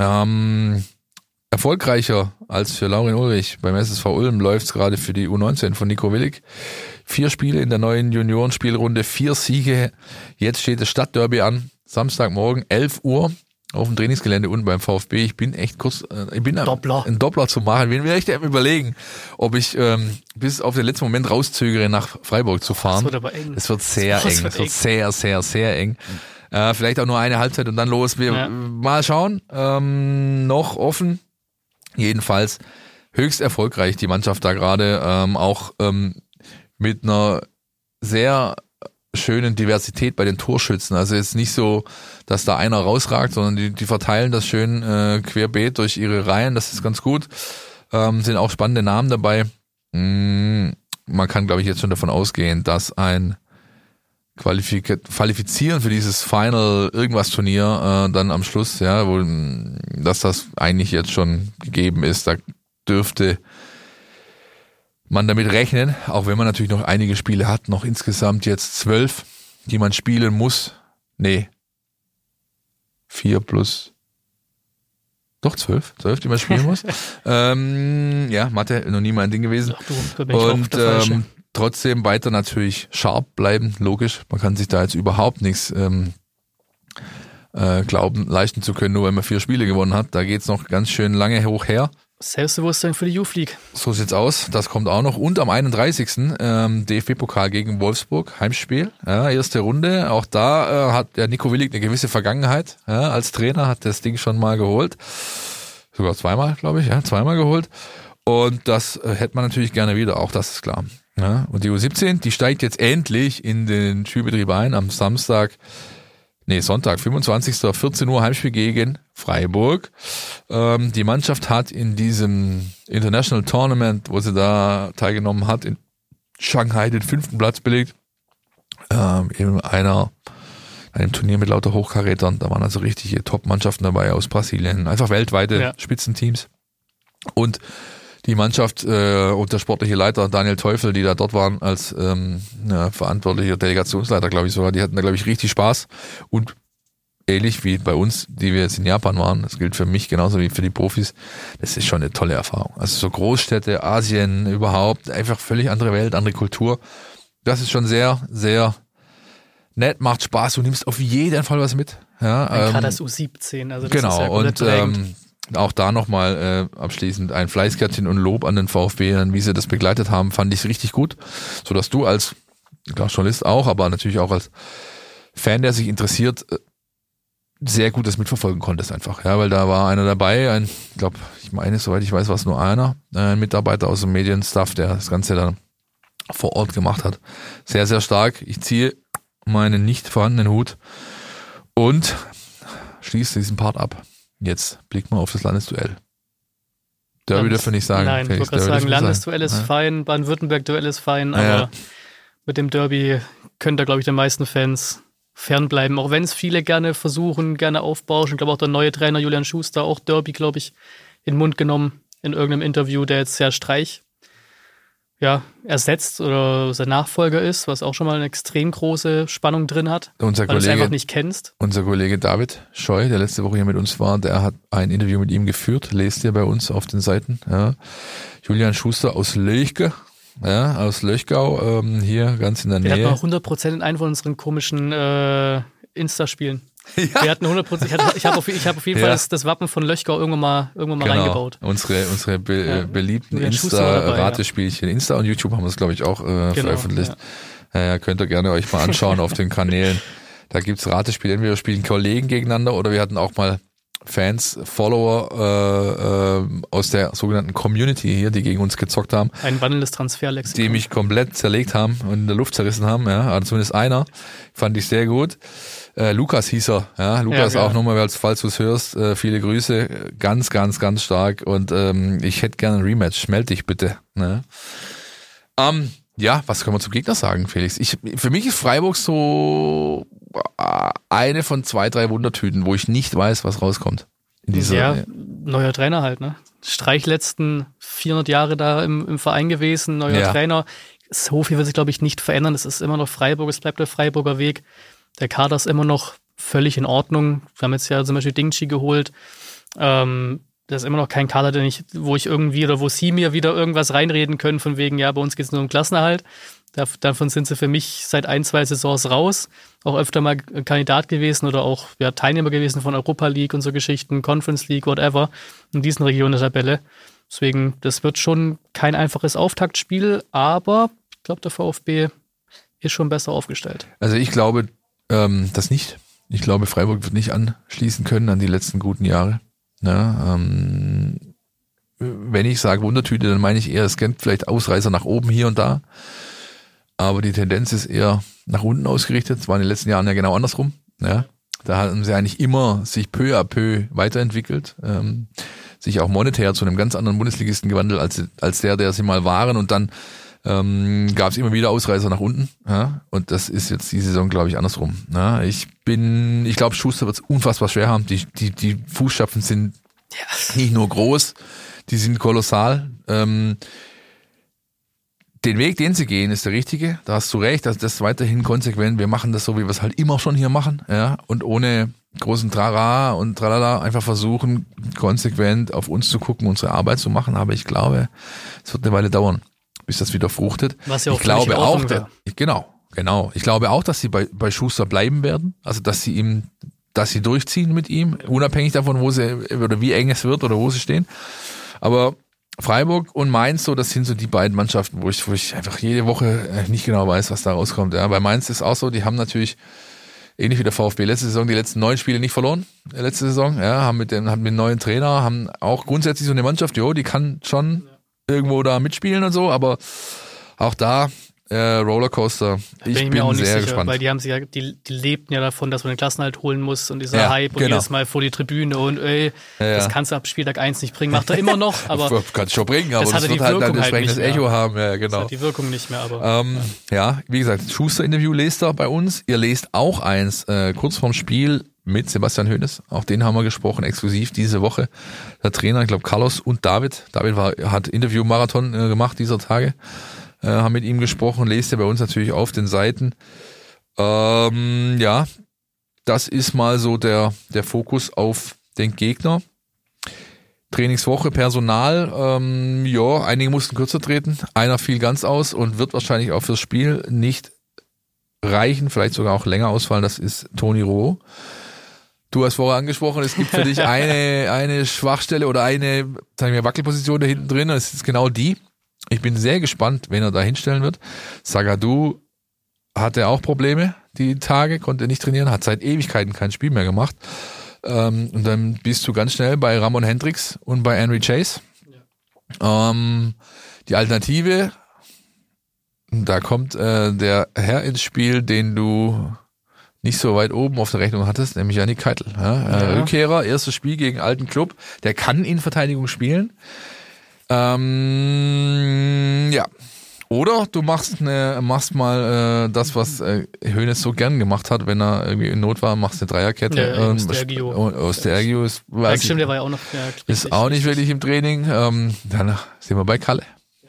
Erfolgreicher als für Laurin Ulrich beim SSV Ulm läuft es gerade für die U19 von Nico Willig. 4 Spiele in der neuen Juniorenspielrunde, 4 Siege. Jetzt steht das Stadtderby an. Samstagmorgen, 11 Uhr. Auf dem Trainingsgelände unten beim VfB. Ich bin echt kurz, einen Doppler zu machen. Bin mir echt überlegen, ob ich bis auf den letzten Moment rauszögere, nach Freiburg zu fahren. Das wird aber eng. Es wird sehr eng. Es wird sehr, sehr, sehr eng. Vielleicht auch nur eine Halbzeit und dann los. Wir mal schauen. Noch offen. Jedenfalls höchst erfolgreich die Mannschaft da gerade. Auch mit einer sehr schönen Diversität bei den Torschützen. Also jetzt nicht so, dass da einer rausragt, sondern die verteilen das schön querbeet durch ihre Reihen. Das ist ganz gut. Sind auch spannende Namen dabei. Man kann, glaube ich, jetzt schon davon ausgehen, dass ein Qualifizieren für dieses Final irgendwas Turnier dann am Schluss, dass das eigentlich jetzt schon gegeben ist. Da dürfte man damit rechnen, auch wenn man natürlich noch einige Spiele hat, noch insgesamt jetzt 12, die man spielen muss. 4 plus, doch 12, die man spielen muss. Mathe, noch nie mein Ding gewesen. Und trotzdem weiter natürlich sharp bleiben, logisch. Man kann sich da jetzt überhaupt nichts leisten zu können, nur weil man 4 Spiele gewonnen hat. Da geht's noch ganz schön lange hoch her. Selbstbewusstsein für die Youth League. So sieht's aus. Das kommt auch noch. Und am 31. DFB-Pokal gegen Wolfsburg, Heimspiel. Ja, erste Runde. Auch da hat der Nico Willig eine gewisse Vergangenheit. Ja, als Trainer hat das Ding schon mal geholt. Sogar zweimal, glaube ich. Ja, zweimal geholt. Und das hätte man natürlich gerne wieder. Auch das ist klar. Ja, und die U17, die steigt jetzt endlich in den Spielbetrieb ein am Sonntag, 25. 14 Uhr Heimspiel gegen Freiburg. Die Mannschaft hat in diesem International Tournament, wo sie da teilgenommen hat, in Shanghai den 5. Platz belegt. In einer einem Turnier mit lauter Hochkarätern. Da waren also richtige Top-Mannschaften dabei aus Brasilien, einfach weltweite Spitzenteams. Und die Mannschaft und der sportliche Leiter Daniel Teufel, die da dort waren als verantwortlicher Delegationsleiter, glaube ich sogar, die hatten da, glaube ich, richtig Spaß. Und ähnlich wie bei uns, die wir jetzt in Japan waren, das gilt für mich genauso wie für die Profis, das ist schon eine tolle Erfahrung. Also so Großstädte, Asien überhaupt, einfach völlig andere Welt, andere Kultur. Das ist schon sehr, sehr nett, macht Spaß, du nimmst auf jeden Fall was mit. Ja, gerade das U17, also das genau, ist ja komplett und auch da nochmal abschließend ein Fleißkärtchen und Lob an den VfB, wie sie das begleitet haben, fand ich richtig gut, sodass du als, klar, Journalist auch, aber natürlich auch als Fan, der sich interessiert, sehr gut das mitverfolgen konntest einfach, ja, weil da war einer dabei, soweit ich weiß, war es nur einer, ein Mitarbeiter aus dem Medienstaff, der das Ganze dann vor Ort gemacht hat. Sehr, sehr stark. Ich ziehe meinen nicht vorhandenen Hut und schließe diesen Part ab. Jetzt blick mal auf das Landesduell. Derby dürfen wir nicht sagen. Nein, ich wollte gerade sagen, Landesduell ist fein, Baden-Württemberg-Duell ist fein, aber mit dem Derby können da, glaube ich, die meisten Fans fernbleiben, auch wenn es viele gerne versuchen, gerne aufbauschen. Ich glaube auch der neue Trainer Julian Schuster, auch Derby, glaube ich, in den Mund genommen in irgendeinem Interview, der jetzt Serge Streich ersetzt oder sein Nachfolger ist, was auch schon mal eine extrem große Spannung drin hat, weil du es einfach nicht kennst. Unser Kollege David Scheu, der letzte Woche hier mit uns war, der hat ein Interview mit ihm geführt, lest ihr bei uns auf den Seiten. Ja. Julian Schuster aus Leuchke, aus Löchgau, hier ganz in der Nähe. Der hat noch 100% in einem von unseren komischen Insta-Spielen. Ja. Wir hatten 100%. Ich habe auf jeden Fall das Wappen von Löchgau irgendwann mal reingebaut. Unsere beliebten Insta-Ratespielchen. Insta und YouTube haben wir es, glaube ich, auch veröffentlicht. Ja. Könnt ihr gerne euch mal anschauen auf den Kanälen. Da gibt's Ratespiele. Entweder spielen Kollegen gegeneinander oder wir hatten auch mal Fans, Follower aus der sogenannten Community hier, die gegen uns gezockt haben. Ein wandelndes Transferlexikon. Die mich komplett zerlegt haben und in der Luft zerrissen haben. Ja, also zumindest einer. Fand ich sehr gut. Lukas hieß er. Ja, Lukas auch nochmal, falls du es hörst. Viele Grüße. Ganz, ganz, ganz stark. Und ich hätte gerne ein Rematch. Meld dich bitte. Ne? Was können wir zum Gegner sagen, Felix? Für mich ist Freiburg so eine von 2, 3 Wundertüten, wo ich nicht weiß, was rauskommt. Neuer Trainer halt, ne? Streich letzten 400 Jahre da im Verein gewesen, neuer Trainer. So viel wird sich, glaube ich, nicht verändern. Es ist immer noch Freiburg, es bleibt der Freiburger Weg. Der Kader ist immer noch völlig in Ordnung. Wir haben jetzt ja zum Beispiel Dingchi geholt. Das ist immer noch kein Kader, wo ich irgendwie oder wo sie mir wieder irgendwas reinreden können, von wegen, bei uns geht es nur um Klassenerhalt. Davon sind sie für mich seit 1, 2 Saisons raus. Auch öfter mal Kandidat gewesen oder auch Teilnehmer gewesen von Europa League und so Geschichten, Conference League, whatever, in diesen Regionen der Tabelle. Deswegen, das wird schon kein einfaches Auftaktspiel, aber ich glaube, der VfB ist schon besser aufgestellt. Also ich glaube das nicht. Ich glaube, Freiburg wird nicht anschließen können an die letzten guten Jahre. Ja, wenn ich sage Wundertüte, dann meine ich eher, es kennt vielleicht Ausreißer nach oben hier und da. Aber die Tendenz ist eher nach unten ausgerichtet. Das war in den letzten Jahren ja genau andersrum. Ja, da haben sie eigentlich immer sich peu à peu weiterentwickelt, sich auch monetär zu einem ganz anderen Bundesligisten gewandelt als der sie mal waren. Und dann gab es immer wieder Ausreißer nach unten. Ja? Und das ist jetzt die Saison, glaube ich, andersrum. Ja? Ich glaube, Schuster wird es unfassbar schwer haben. Die Fußstapfen sind nicht nur groß, die sind kolossal. Den Weg, den sie gehen, ist der richtige. Da hast du recht. Also das weiterhin konsequent. Wir machen das so, wie wir es halt immer schon hier machen. Ja? Und ohne großen Trara und Tralala einfach versuchen, konsequent auf uns zu gucken, unsere Arbeit zu machen. Aber ich glaube, es wird eine Weile dauern, bis das wieder fruchtet. Was ja auch ich glaube auch, genau. Ich glaube auch, dass sie bei Schuster bleiben werden. Also, dass sie durchziehen mit ihm, unabhängig davon, wie eng es wird oder wo sie stehen. Aber Freiburg und Mainz, das sind so die beiden Mannschaften, wo ich einfach jede Woche nicht genau weiß, was da rauskommt. Ja, bei Mainz ist auch so, die haben natürlich, ähnlich wie der VfB letzte Saison, die letzten 9 Spiele nicht verloren. Letzte Saison, haben mit einem neuen Trainer, haben auch grundsätzlich so eine Mannschaft, die kann schon irgendwo da mitspielen und so, aber auch da Rollercoaster. Ich bin auch nicht sehr sicher, gespannt. Weil die lebten ja davon, dass man den Klassenerhalt holen muss und dieser Hype und jedes Mal vor die Tribüne und das kannst du ab Spieltag 1 nicht bringen. Macht er immer noch, aber kannst schon bringen, aber das wird halt ein entsprechendes Echo haben. Ja, genau. Das hat die Wirkung nicht mehr, aber wie gesagt, Schuster-Interview lest ihr bei uns. Ihr lest auch eins kurz vorm Spiel mit Sebastian Hoeneß. Auch den haben wir gesprochen, exklusiv diese Woche. Der Trainer, ich glaube Carlos und David. David hat Interview-Marathon gemacht dieser Tage. Haben mit ihm gesprochen, lest ihr bei uns natürlich auf den Seiten. Das ist mal so der Fokus auf den Gegner. Trainingswoche, Personal, einige mussten kürzer treten. Einer fiel ganz aus und wird wahrscheinlich auch fürs Spiel nicht reichen, vielleicht sogar auch länger ausfallen. Das ist Toni Rowe. Du hast vorher angesprochen, es gibt für dich eine Schwachstelle oder eine, sagen wir, Wackelposition da hinten drin. Das ist genau die. Ich bin sehr gespannt, wen er da hinstellen wird. Zagadou hatte auch Probleme die Tage, konnte nicht trainieren, hat seit Ewigkeiten kein Spiel mehr gemacht. Und dann bist du ganz schnell bei Ramon Hendricks und bei Henry Chase. Ja. Die Alternative, da kommt der Herr ins Spiel, den du nicht so weit oben auf der Rechnung hattest, nämlich Yannick Keitel. Rückkehrer, erstes Spiel gegen alten Club, der kann Innenverteidigung spielen. Oder du machst mal das, was Hoeneß so gern gemacht hat, wenn er irgendwie in Not war, machst eine Dreierkette. Ostergio ist, der war ja auch noch. Ist auch nicht wirklich im Training. Dann sind wir bei Kalle.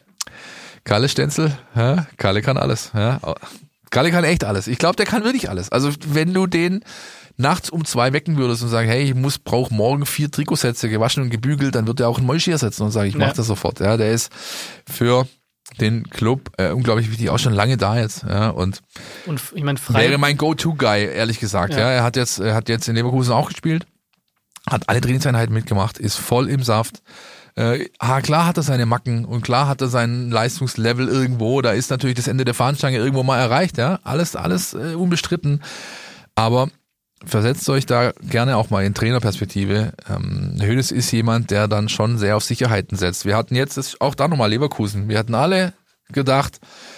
Kalle Stenzel, Kalle kann alles. Kalle kann echt alles. Ich glaube, der kann wirklich alles. Also wenn du den nachts um 2 wecken würdest und sagen, hey, ich brauche morgen 4 Trikotsätze gewaschen und gebügelt, dann wird er auch einen Moischier setzen und sagen, ich mache das sofort. Ja, der ist für den Club unglaublich wichtig, auch schon lange da jetzt. Ja, und ich meine, wäre mein Go-To-Guy, ehrlich gesagt. Ja. Er hat jetzt in Leverkusen auch gespielt, hat alle Trainingseinheiten mitgemacht, ist voll im Saft. Klar hat er seine Macken und klar hat er sein Leistungslevel irgendwo. Da ist natürlich das Ende der Fahnenstange irgendwo mal erreicht. Ja, alles unbestritten. Aber versetzt euch da gerne auch mal in Trainerperspektive. Hoeneß ist jemand, der dann schon sehr auf Sicherheiten setzt. Wir hatten jetzt auch da nochmal Leverkusen. Wir hatten alle gedacht,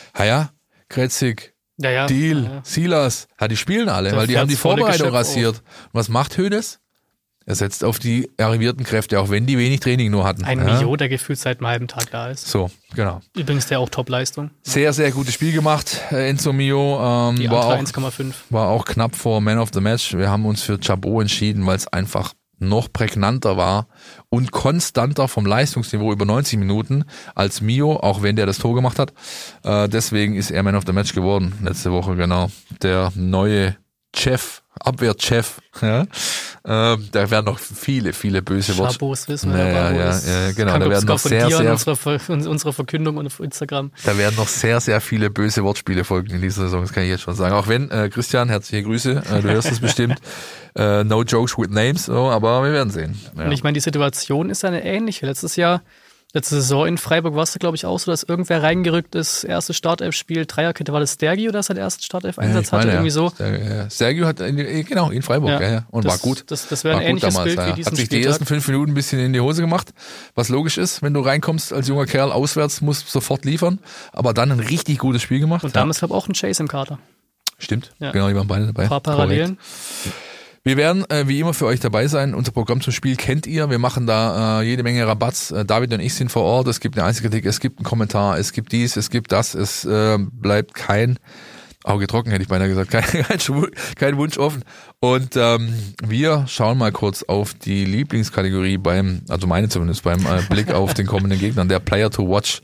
Kretzig, Deal, Silas, die spielen alle, weil die haben die Vorbereitung rasiert. Und was macht Hoeneß? Er setzt auf die arrivierten Kräfte, auch wenn die wenig Training nur hatten. Ein Mio, der gefühlt seit einem halben Tag da ist. So, genau. Übrigens der auch Top-Leistung. Sehr, sehr gutes Spiel gemacht, Enzo Mio. Die war 1,5. War auch knapp vor Man of the Match. Wir haben uns für Chabot entschieden, weil es einfach noch prägnanter war und konstanter vom Leistungsniveau über 90 Minuten als Mio, auch wenn der das Tor gemacht hat. Deswegen ist er Man of the Match geworden letzte Woche, genau. Der neue Abwehrchef. Ja. Da werden noch viele böse Worte. Chabos wissen wir ja, genau. Da werden noch sehr unsere Verkündung auf Instagram. Da werden noch sehr, sehr viele böse Wortspiele folgen in dieser Saison, das kann ich jetzt schon sagen. Auch wenn, Christian, herzliche Grüße, du hörst es bestimmt. No jokes with names, aber wir werden sehen. Ja. Und ich meine, die Situation ist eine ähnliche. Letzte Saison in Freiburg war es, glaube ich, auch so, dass irgendwer reingerückt ist, erstes Startelf-Spiel, Dreierkette, war das Stergio, das seinen ersten Startelf-Einsatz hatte, irgendwie so. Stergio hat, genau, in Freiburg, und war gut. Das wäre ein ähnliches damals, Bild wie diesen Hat sich die ersten 5 Minuten ein bisschen in die Hose gemacht, was logisch ist, wenn du reinkommst als junger Kerl auswärts, musst sofort liefern, aber dann ein richtig gutes Spiel gemacht. Und damals, glaube ich, auch ein Chase im Kader. Stimmt, genau, die waren beide dabei. Ein paar Parallelen. Korrekt. Wir werden wie immer für euch dabei sein. Unser Programm zum Spiel kennt ihr. Wir machen da jede Menge Rabatz. David und ich sind vor Ort. Es gibt eine Einzelkritik, es gibt einen Kommentar, es gibt dies, es gibt das. Es bleibt kein Auge trocken, hätte ich beinahe gesagt. Kein Wunsch offen. Und wir schauen mal kurz auf die Lieblingskategorie also meine zumindest, beim Blick auf den kommenden Gegnern, der Player to Watch.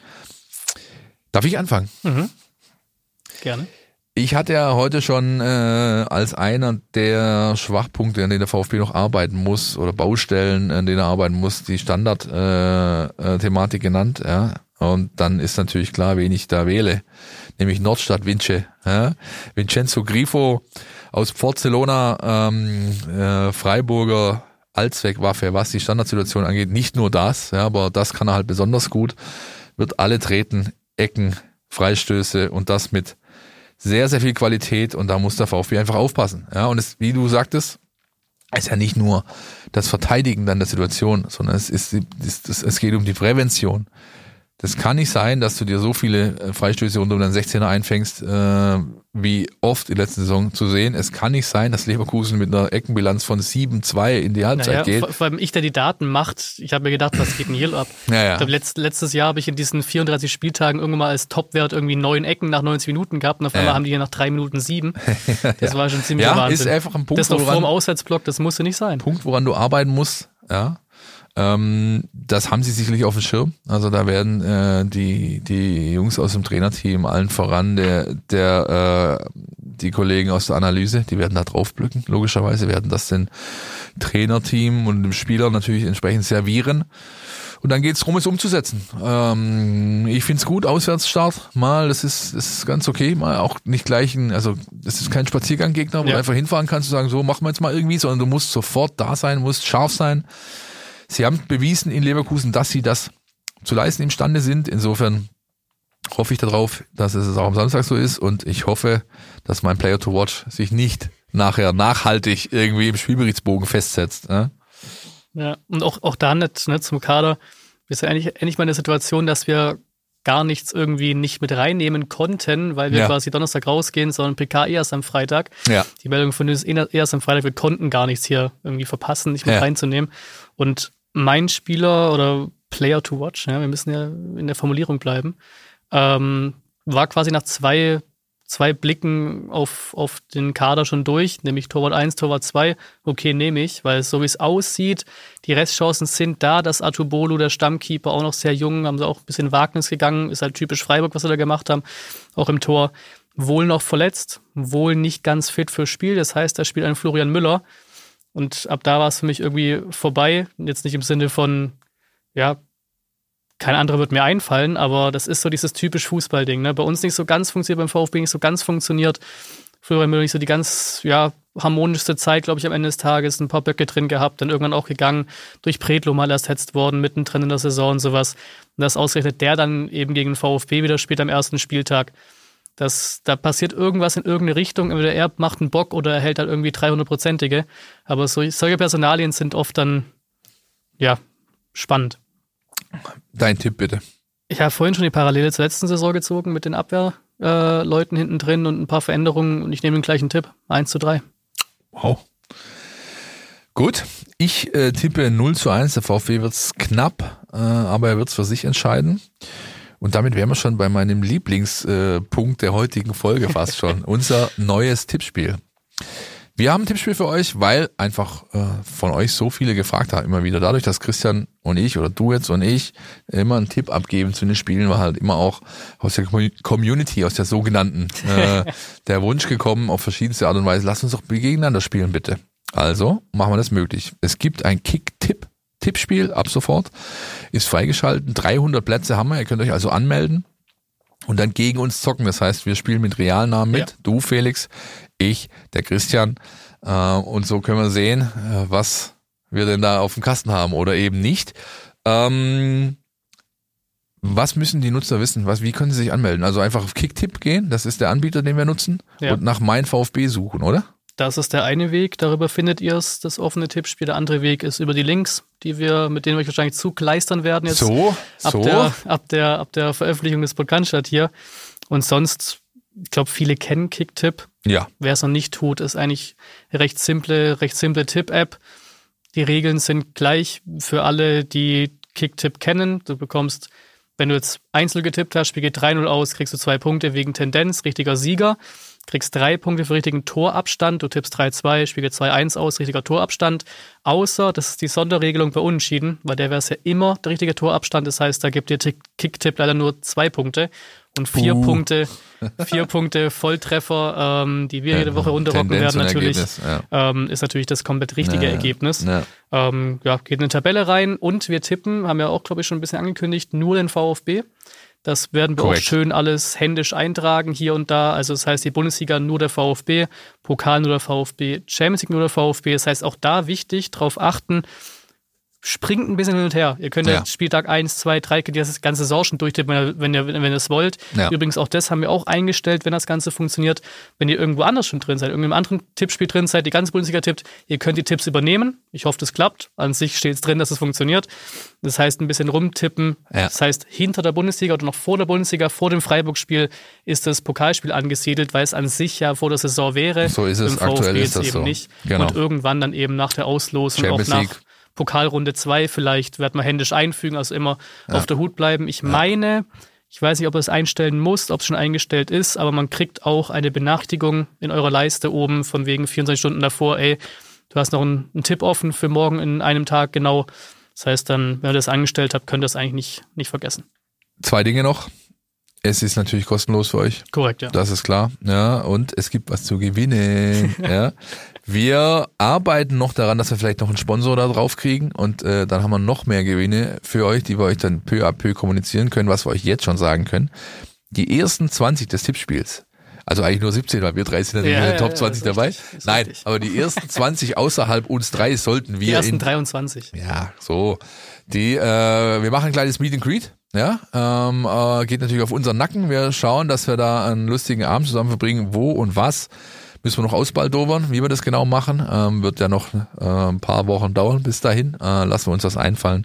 Darf ich anfangen? Mhm. Gerne. Ich hatte ja heute schon als einer der Schwachpunkte, an denen der VfB noch arbeiten muss, oder Baustellen, an denen er arbeiten muss, die Standard-Thematik genannt. Ja. Und dann ist natürlich klar, wen ich da wähle, nämlich Nordstadt Vince. Ja. Vincenzo Grifo aus Barcelona, Freiburger Allzweckwaffe, was die Standardsituation angeht. Nicht nur das, ja, aber das kann er halt besonders gut. Wird alle treten, Ecken, Freistöße und das mit sehr, sehr viel Qualität, und da muss der VfB einfach aufpassen. Ja, und es, wie du sagtest, ist ja nicht nur das Verteidigen dann der Situation, sondern es geht um die Prävention. Das kann nicht sein, dass du dir so viele Freistöße rund um den 16er einfängst, wie oft in der letzten Saison zu sehen. Es kann nicht sein, dass Leverkusen mit einer Eckenbilanz von 7-2 in die Halbzeit geht. Vor allem der die Daten macht. Ich habe mir gedacht, was geht denn hier ab? Ja. Ich glaube, letztes Jahr habe ich in diesen 34 Spieltagen irgendwann mal als Topwert irgendwie 9 Ecken nach 90 Minuten gehabt und auf einmal haben die hier nach 3 Minuten 7. Das war schon ziemlich Wahnsinn. Ist einfach ein Punkt, das noch vorm Auswärtsblock, das musste nicht sein. Punkt, woran du arbeiten musst, ja. Das haben sie sicherlich auf dem Schirm. Also da werden die Jungs aus dem Trainerteam, allen voran die Kollegen aus der Analyse, die werden da draufblicken. Logischerweise werden das den Trainerteam und dem Spieler natürlich entsprechend servieren. Und dann geht's darum, es umzusetzen. Ich find's gut, Auswärtsstart mal, das ist ganz okay, mal auch nicht gleich das ist kein Spazierganggegner, wo du einfach hinfahren kannst und sagen, so machen wir jetzt mal irgendwie, sondern du musst sofort da sein, musst scharf sein. Sie haben bewiesen in Leverkusen, dass sie das zu leisten imstande sind. Insofern hoffe ich darauf, dass es auch am Samstag so ist und ich hoffe, dass mein Player to Watch sich nicht nachher nachhaltig irgendwie im Spielberichtsbogen festsetzt. Ja, und auch da nicht zum Kader. Wir sind endlich mal in der Situation, dass wir gar nichts irgendwie nicht mit reinnehmen konnten, weil wir quasi Donnerstag rausgehen, sondern PK erst am Freitag. Ja. Die Meldung von uns ist erst am Freitag. Wir konnten gar nichts hier irgendwie verpassen, nicht mit reinzunehmen. Und mein Spieler oder Player to Watch, wir müssen ja in der Formulierung bleiben, war quasi nach zwei Blicken auf den Kader schon durch, nämlich Torwart 1, Torwart 2, okay, nehme ich, weil so wie es aussieht, die Restchancen sind da, dass Atubolu, der Stammkeeper, auch noch sehr jung, haben sie auch ein bisschen Wagnis gegangen, ist halt typisch Freiburg, was sie da gemacht haben, auch im Tor, wohl noch verletzt, wohl nicht ganz fit fürs Spiel, das heißt, da spielt ein Florian Müller und ab da war es für mich irgendwie vorbei, jetzt nicht im Sinne von, kein anderer wird mir einfallen, aber das ist so dieses typisch Fußballding. Ne? Bei uns nicht so ganz funktioniert, beim VfB nicht so ganz funktioniert. Florian Müller nicht so die ganz harmonischste Zeit, glaube ich, am Ende des Tages. Ein paar Böcke drin gehabt, dann irgendwann auch gegangen. Durch Predlo mal ersetzt worden, mittendrin in der Saison und sowas. Und das ausgerechnet der dann eben gegen den VfB wieder spielt am ersten Spieltag. Da passiert irgendwas in irgendeine Richtung. Entweder er macht einen Bock oder er hält halt irgendwie 300-prozentige. Aber solche Personalien sind oft dann, spannend. Dein Tipp bitte. Ich habe vorhin schon die Parallele zur letzten Saison gezogen mit den Abwehrleuten hinten drin und ein paar Veränderungen und ich nehme den gleichen Tipp. 1:3. Wow. Gut, ich tippe 0:1. Der VfB wird es knapp, aber er wird es für sich entscheiden. Und damit wären wir schon bei meinem Lieblingspunkt der heutigen Folge fast schon. Unser neues Tippspiel. Wir haben ein Tippspiel für euch, weil einfach von euch so viele gefragt haben, immer wieder. Dadurch, dass Christian und ich oder du jetzt und ich immer einen Tipp abgeben zu den Spielen, war halt immer auch aus der Community, aus der sogenannten, der Wunsch gekommen, auf verschiedenste Art und Weise, lasst uns doch gegeneinander spielen, bitte. Also machen wir das möglich. Es gibt ein Kick-Tippspiel ab sofort, ist freigeschalten, 300 Plätze haben wir, ihr könnt euch also anmelden und dann gegen uns zocken. Das heißt, wir spielen mit Realnamen mit, du Felix, ich, der Christian, und so können wir sehen, was wir denn da auf dem Kasten haben oder eben nicht. Was müssen die Nutzer wissen? Wie können sie sich anmelden? Also einfach auf Kicktipp gehen, das ist der Anbieter, den wir nutzen, und nach mein VfB suchen, oder? Das ist der eine Weg, darüber findet ihr es, das offene Tippspiel. Der andere Weg ist über die Links, mit denen wir euch wahrscheinlich zugleistern werden jetzt ab der Veröffentlichung des Podcast hier. Und sonst, ich glaube, viele kennen Kicktipp. Ja. Wer es noch nicht tut, ist eigentlich recht simple Tipp-App. Die Regeln sind gleich für alle, die Kicktipp kennen. Du bekommst, wenn du jetzt einzeln getippt hast, Spiel geht 3-0 aus, kriegst du 2 Punkte wegen Tendenz, richtiger Sieger. Kriegst 3 Punkte für richtigen Torabstand. Du tippst 3-2, Spiel geht 2-1 aus, richtiger Torabstand. Außer, das ist die Sonderregelung bei Unentschieden, weil der wäre es ja immer der richtige Torabstand. Das heißt, da gibt dir Kicktipp leider nur 2 Punkte. Und 4 Punkte Volltreffer, die wir jede Woche runterrocken werden natürlich, ist natürlich das komplett richtige Ergebnis. Ja. Geht in eine Tabelle rein und wir tippen, haben wir auch, glaube ich, schon ein bisschen angekündigt, nur den VfB. Das werden wir auch schön alles händisch eintragen hier und da. Also das heißt, die Bundesliga nur der VfB, Pokal nur der VfB, Champions League nur der VfB. Das heißt, auch da wichtig, darauf achten, springt ein bisschen hin und her. Ihr könnt ja Spieltag 1, 2, 3, könnt ihr das ganze Saison schon durchtippen, wenn ihr es wollt. Ja. Übrigens auch das haben wir auch eingestellt, wenn das Ganze funktioniert. Wenn ihr irgendwo anders schon drin seid, irgendeinem anderen Tippspiel drin seid, die ganze Bundesliga tippt, ihr könnt die Tipps übernehmen. Ich hoffe, das klappt. An sich steht es drin, dass es funktioniert. Das heißt, ein bisschen rumtippen. Ja. Das heißt, hinter der Bundesliga oder noch vor der Bundesliga, vor dem Freiburg-Spiel ist das Pokalspiel angesiedelt, weil es an sich ja vor der Saison wäre. So ist es. Aktuell ist das eben so. Nicht. Genau. Und irgendwann dann eben nach der Auslosung Champions auch nach League. Pokalrunde 2 vielleicht, wird man händisch einfügen, also immer auf der Hut bleiben. Ich meine, ich weiß nicht, ob ihr es einstellen müsst, ob es schon eingestellt ist, aber man kriegt auch eine Benachrichtigung in eurer Leiste oben von wegen 24 Stunden davor, du hast noch einen Tipp offen für morgen in einem Tag, genau. Das heißt dann, wenn ihr das angestellt habt, könnt ihr das eigentlich nicht vergessen. 2 Dinge noch. Es ist natürlich kostenlos für euch. Korrekt, ja. Das ist klar. Ja, und es gibt was zu gewinnen. Ja. Wir arbeiten noch daran, dass wir vielleicht noch einen Sponsor da drauf kriegen und dann haben wir noch mehr Gewinne für euch, die wir euch dann peu à peu kommunizieren können, was wir euch jetzt schon sagen können. Die ersten 20 des Tippspiels, also eigentlich nur 17, weil wir 3 sind natürlich in den Top 20 dabei. Nein, richtig. Aber die ersten 20 außerhalb uns 3 sollten wir die ersten 23. Ja, so. Wir machen ein kleines Meet and Greet. Ja, geht natürlich auf unseren Nacken. Wir schauen, dass wir da einen lustigen Abend zusammen verbringen. Wo und was müssen wir noch ausbaldowern, wie wir das genau machen. Wird ja noch ein paar Wochen dauern bis dahin. Lassen wir uns das einfallen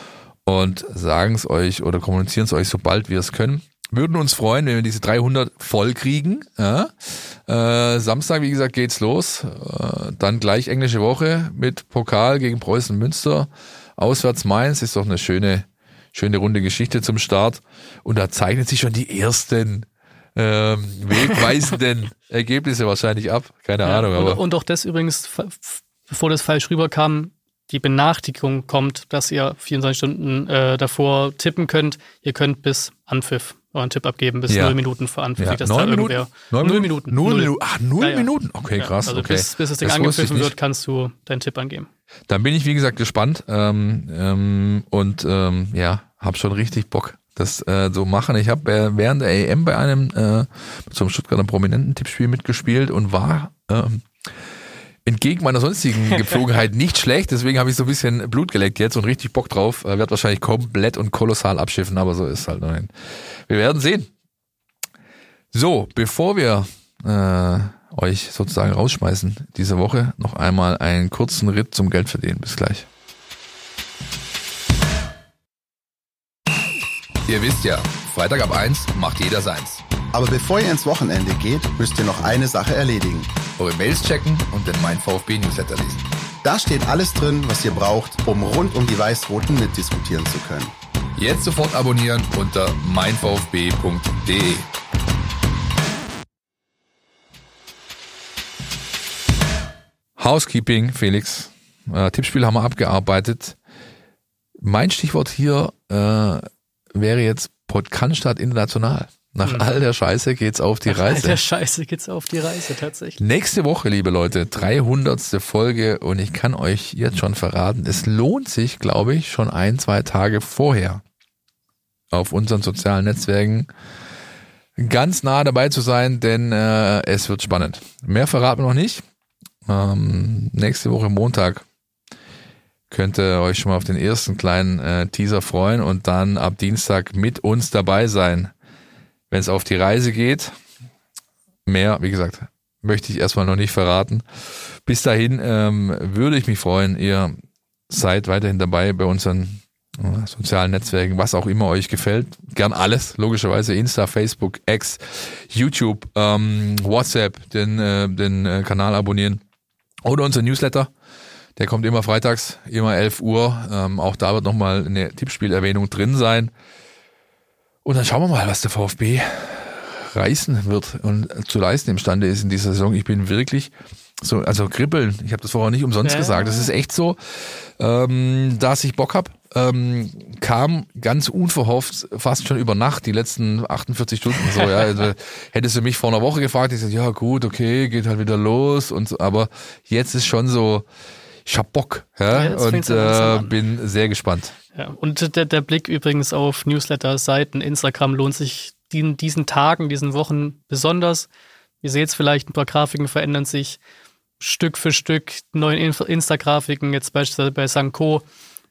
und sagen es euch oder kommunizieren es euch, sobald wir es können. Würden uns freuen, wenn wir diese 300 voll kriegen. Ja. Samstag, wie gesagt, geht's los. Dann gleich englische Woche mit Pokal gegen Preußen Münster. Auswärts Mainz ist doch eine schöne runde Geschichte zum Start. Und da zeichnen sich schon die ersten wegweisenden Ergebnisse wahrscheinlich ab. Keine Ahnung. Aber und auch das übrigens, bevor das falsch rüberkam, die Benachrichtigung kommt, dass ihr 24 Stunden davor tippen könnt. Ihr könnt bis Anpfiff euren Tipp abgeben, bis 0 Minuten vor Anpfiff. Ja. 0 Minuten? 0 Minuten. 0 Minuten. Ach, 0 Minuten? Okay, krass. Also okay. bis das Ding angepfiffen wird, kannst du deinen Tipp angeben. Dann bin ich, wie gesagt, gespannt hab schon richtig Bock, das so machen. Ich habe während der EM bei einem mit so einem Stuttgarter prominenten Tippspiel mitgespielt und war entgegen meiner sonstigen Gepflogenheit nicht schlecht. Deswegen habe ich so ein bisschen Blut geleckt jetzt und richtig Bock drauf. Werd wahrscheinlich komplett und kolossal abschiffen, aber so ist halt noch ein. Wir werden sehen. So, bevor wir euch sozusagen rausschmeißen diese Woche, noch einmal einen kurzen Ritt zum Geldverdienen. Bis gleich. Ihr wisst ja, Freitag ab 1 macht jeder seins. Aber bevor ihr ins Wochenende geht, müsst ihr noch eine Sache erledigen. Eure Mails checken und den Mein VfB Newsletter lesen. Da steht alles drin, was ihr braucht, um rund um die Weiß-Roten mitdiskutieren zu können. Jetzt sofort abonnieren unter meinvfb.de. Housekeeping, Felix. Tippspiel haben wir abgearbeitet. Mein Stichwort hier wäre jetzt Podcast international. Nach all der Scheiße geht's auf die Reise. Nach all der Scheiße geht's auf die Reise, tatsächlich. Nächste Woche, liebe Leute, 300. Folge und ich kann euch jetzt schon verraten, es lohnt sich, glaube ich, schon 1-2 Tage vorher auf unseren sozialen Netzwerken ganz nah dabei zu sein, denn es wird spannend. Mehr verraten wir noch nicht. Nächste Woche Montag könnt ihr euch schon mal auf den ersten kleinen Teaser freuen und dann ab Dienstag mit uns dabei sein, wenn es auf die Reise geht. Mehr, wie gesagt, möchte ich erstmal noch nicht verraten. Bis dahin würde ich mich freuen, ihr seid weiterhin dabei bei unseren sozialen Netzwerken, was auch immer euch gefällt. Gern alles, logischerweise Insta, Facebook, X, YouTube, WhatsApp, den Kanal abonnieren oder unser Newsletter. Der kommt immer freitags, immer 11 Uhr. Auch da wird nochmal eine Tippspielerwähnung drin sein. Und dann schauen wir mal, was der VfB reißen wird und zu leisten imstande ist in dieser Saison. Ich bin wirklich so, also kribbeln. Ich habe das vorher nicht umsonst gesagt. Das ist echt so, dass ich Bock hab. Kam ganz unverhofft, fast schon über Nacht, die letzten 48 Stunden so, ja. Also, hättest du mich vor einer Woche gefragt, ich sag, ja gut, okay, geht halt wieder los und so, aber jetzt ist schon so, ich hab Bock, ja, und bin sehr gespannt. Ja, und der Blick übrigens auf Newsletter-Seiten, Instagram lohnt sich in diesen Tagen, diesen Wochen besonders. Ihr seht es vielleicht, ein paar Grafiken verändern sich Stück für Stück, neue Insta-Grafiken, jetzt beispielsweise bei Sanko,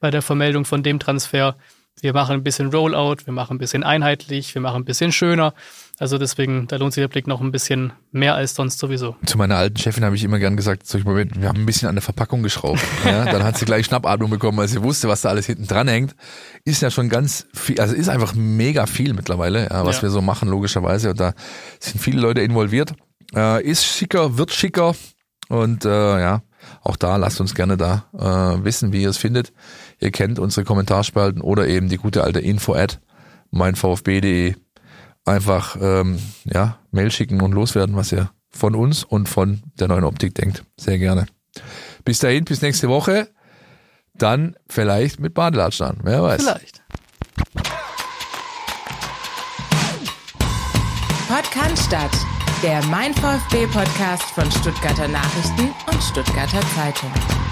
bei der Vermeldung von dem Transfer. Wir machen ein bisschen Rollout, wir machen ein bisschen einheitlich, wir machen ein bisschen schöner. Also deswegen, da lohnt sich der Blick noch ein bisschen mehr als sonst sowieso. Zu meiner alten Chefin habe ich immer gern gesagt, wir haben ein bisschen an der Verpackung geschraubt. Ja, dann hat sie gleich Schnappatmung bekommen, weil sie wusste, was da alles hinten dran hängt. Ist ja schon ganz viel, also ist einfach mega viel mittlerweile, ja, was wir so machen, logischerweise. Und da sind viele Leute involviert. Ist schicker, wird schicker. Und auch da lasst uns gerne da wissen, wie ihr es findet. Ihr kennt unsere Kommentarspalten oder eben die gute alte info@meinvfb.de. Einfach Mail schicken und loswerden, was ihr von uns und von der neuen Optik denkt. Sehr gerne. Bis dahin, bis nächste Woche. Dann vielleicht mit Badelatschen an. Wer weiß. Vielleicht. Podcast, der Mein VfB Podcast von Stuttgarter Nachrichten und Stuttgarter Zeitung.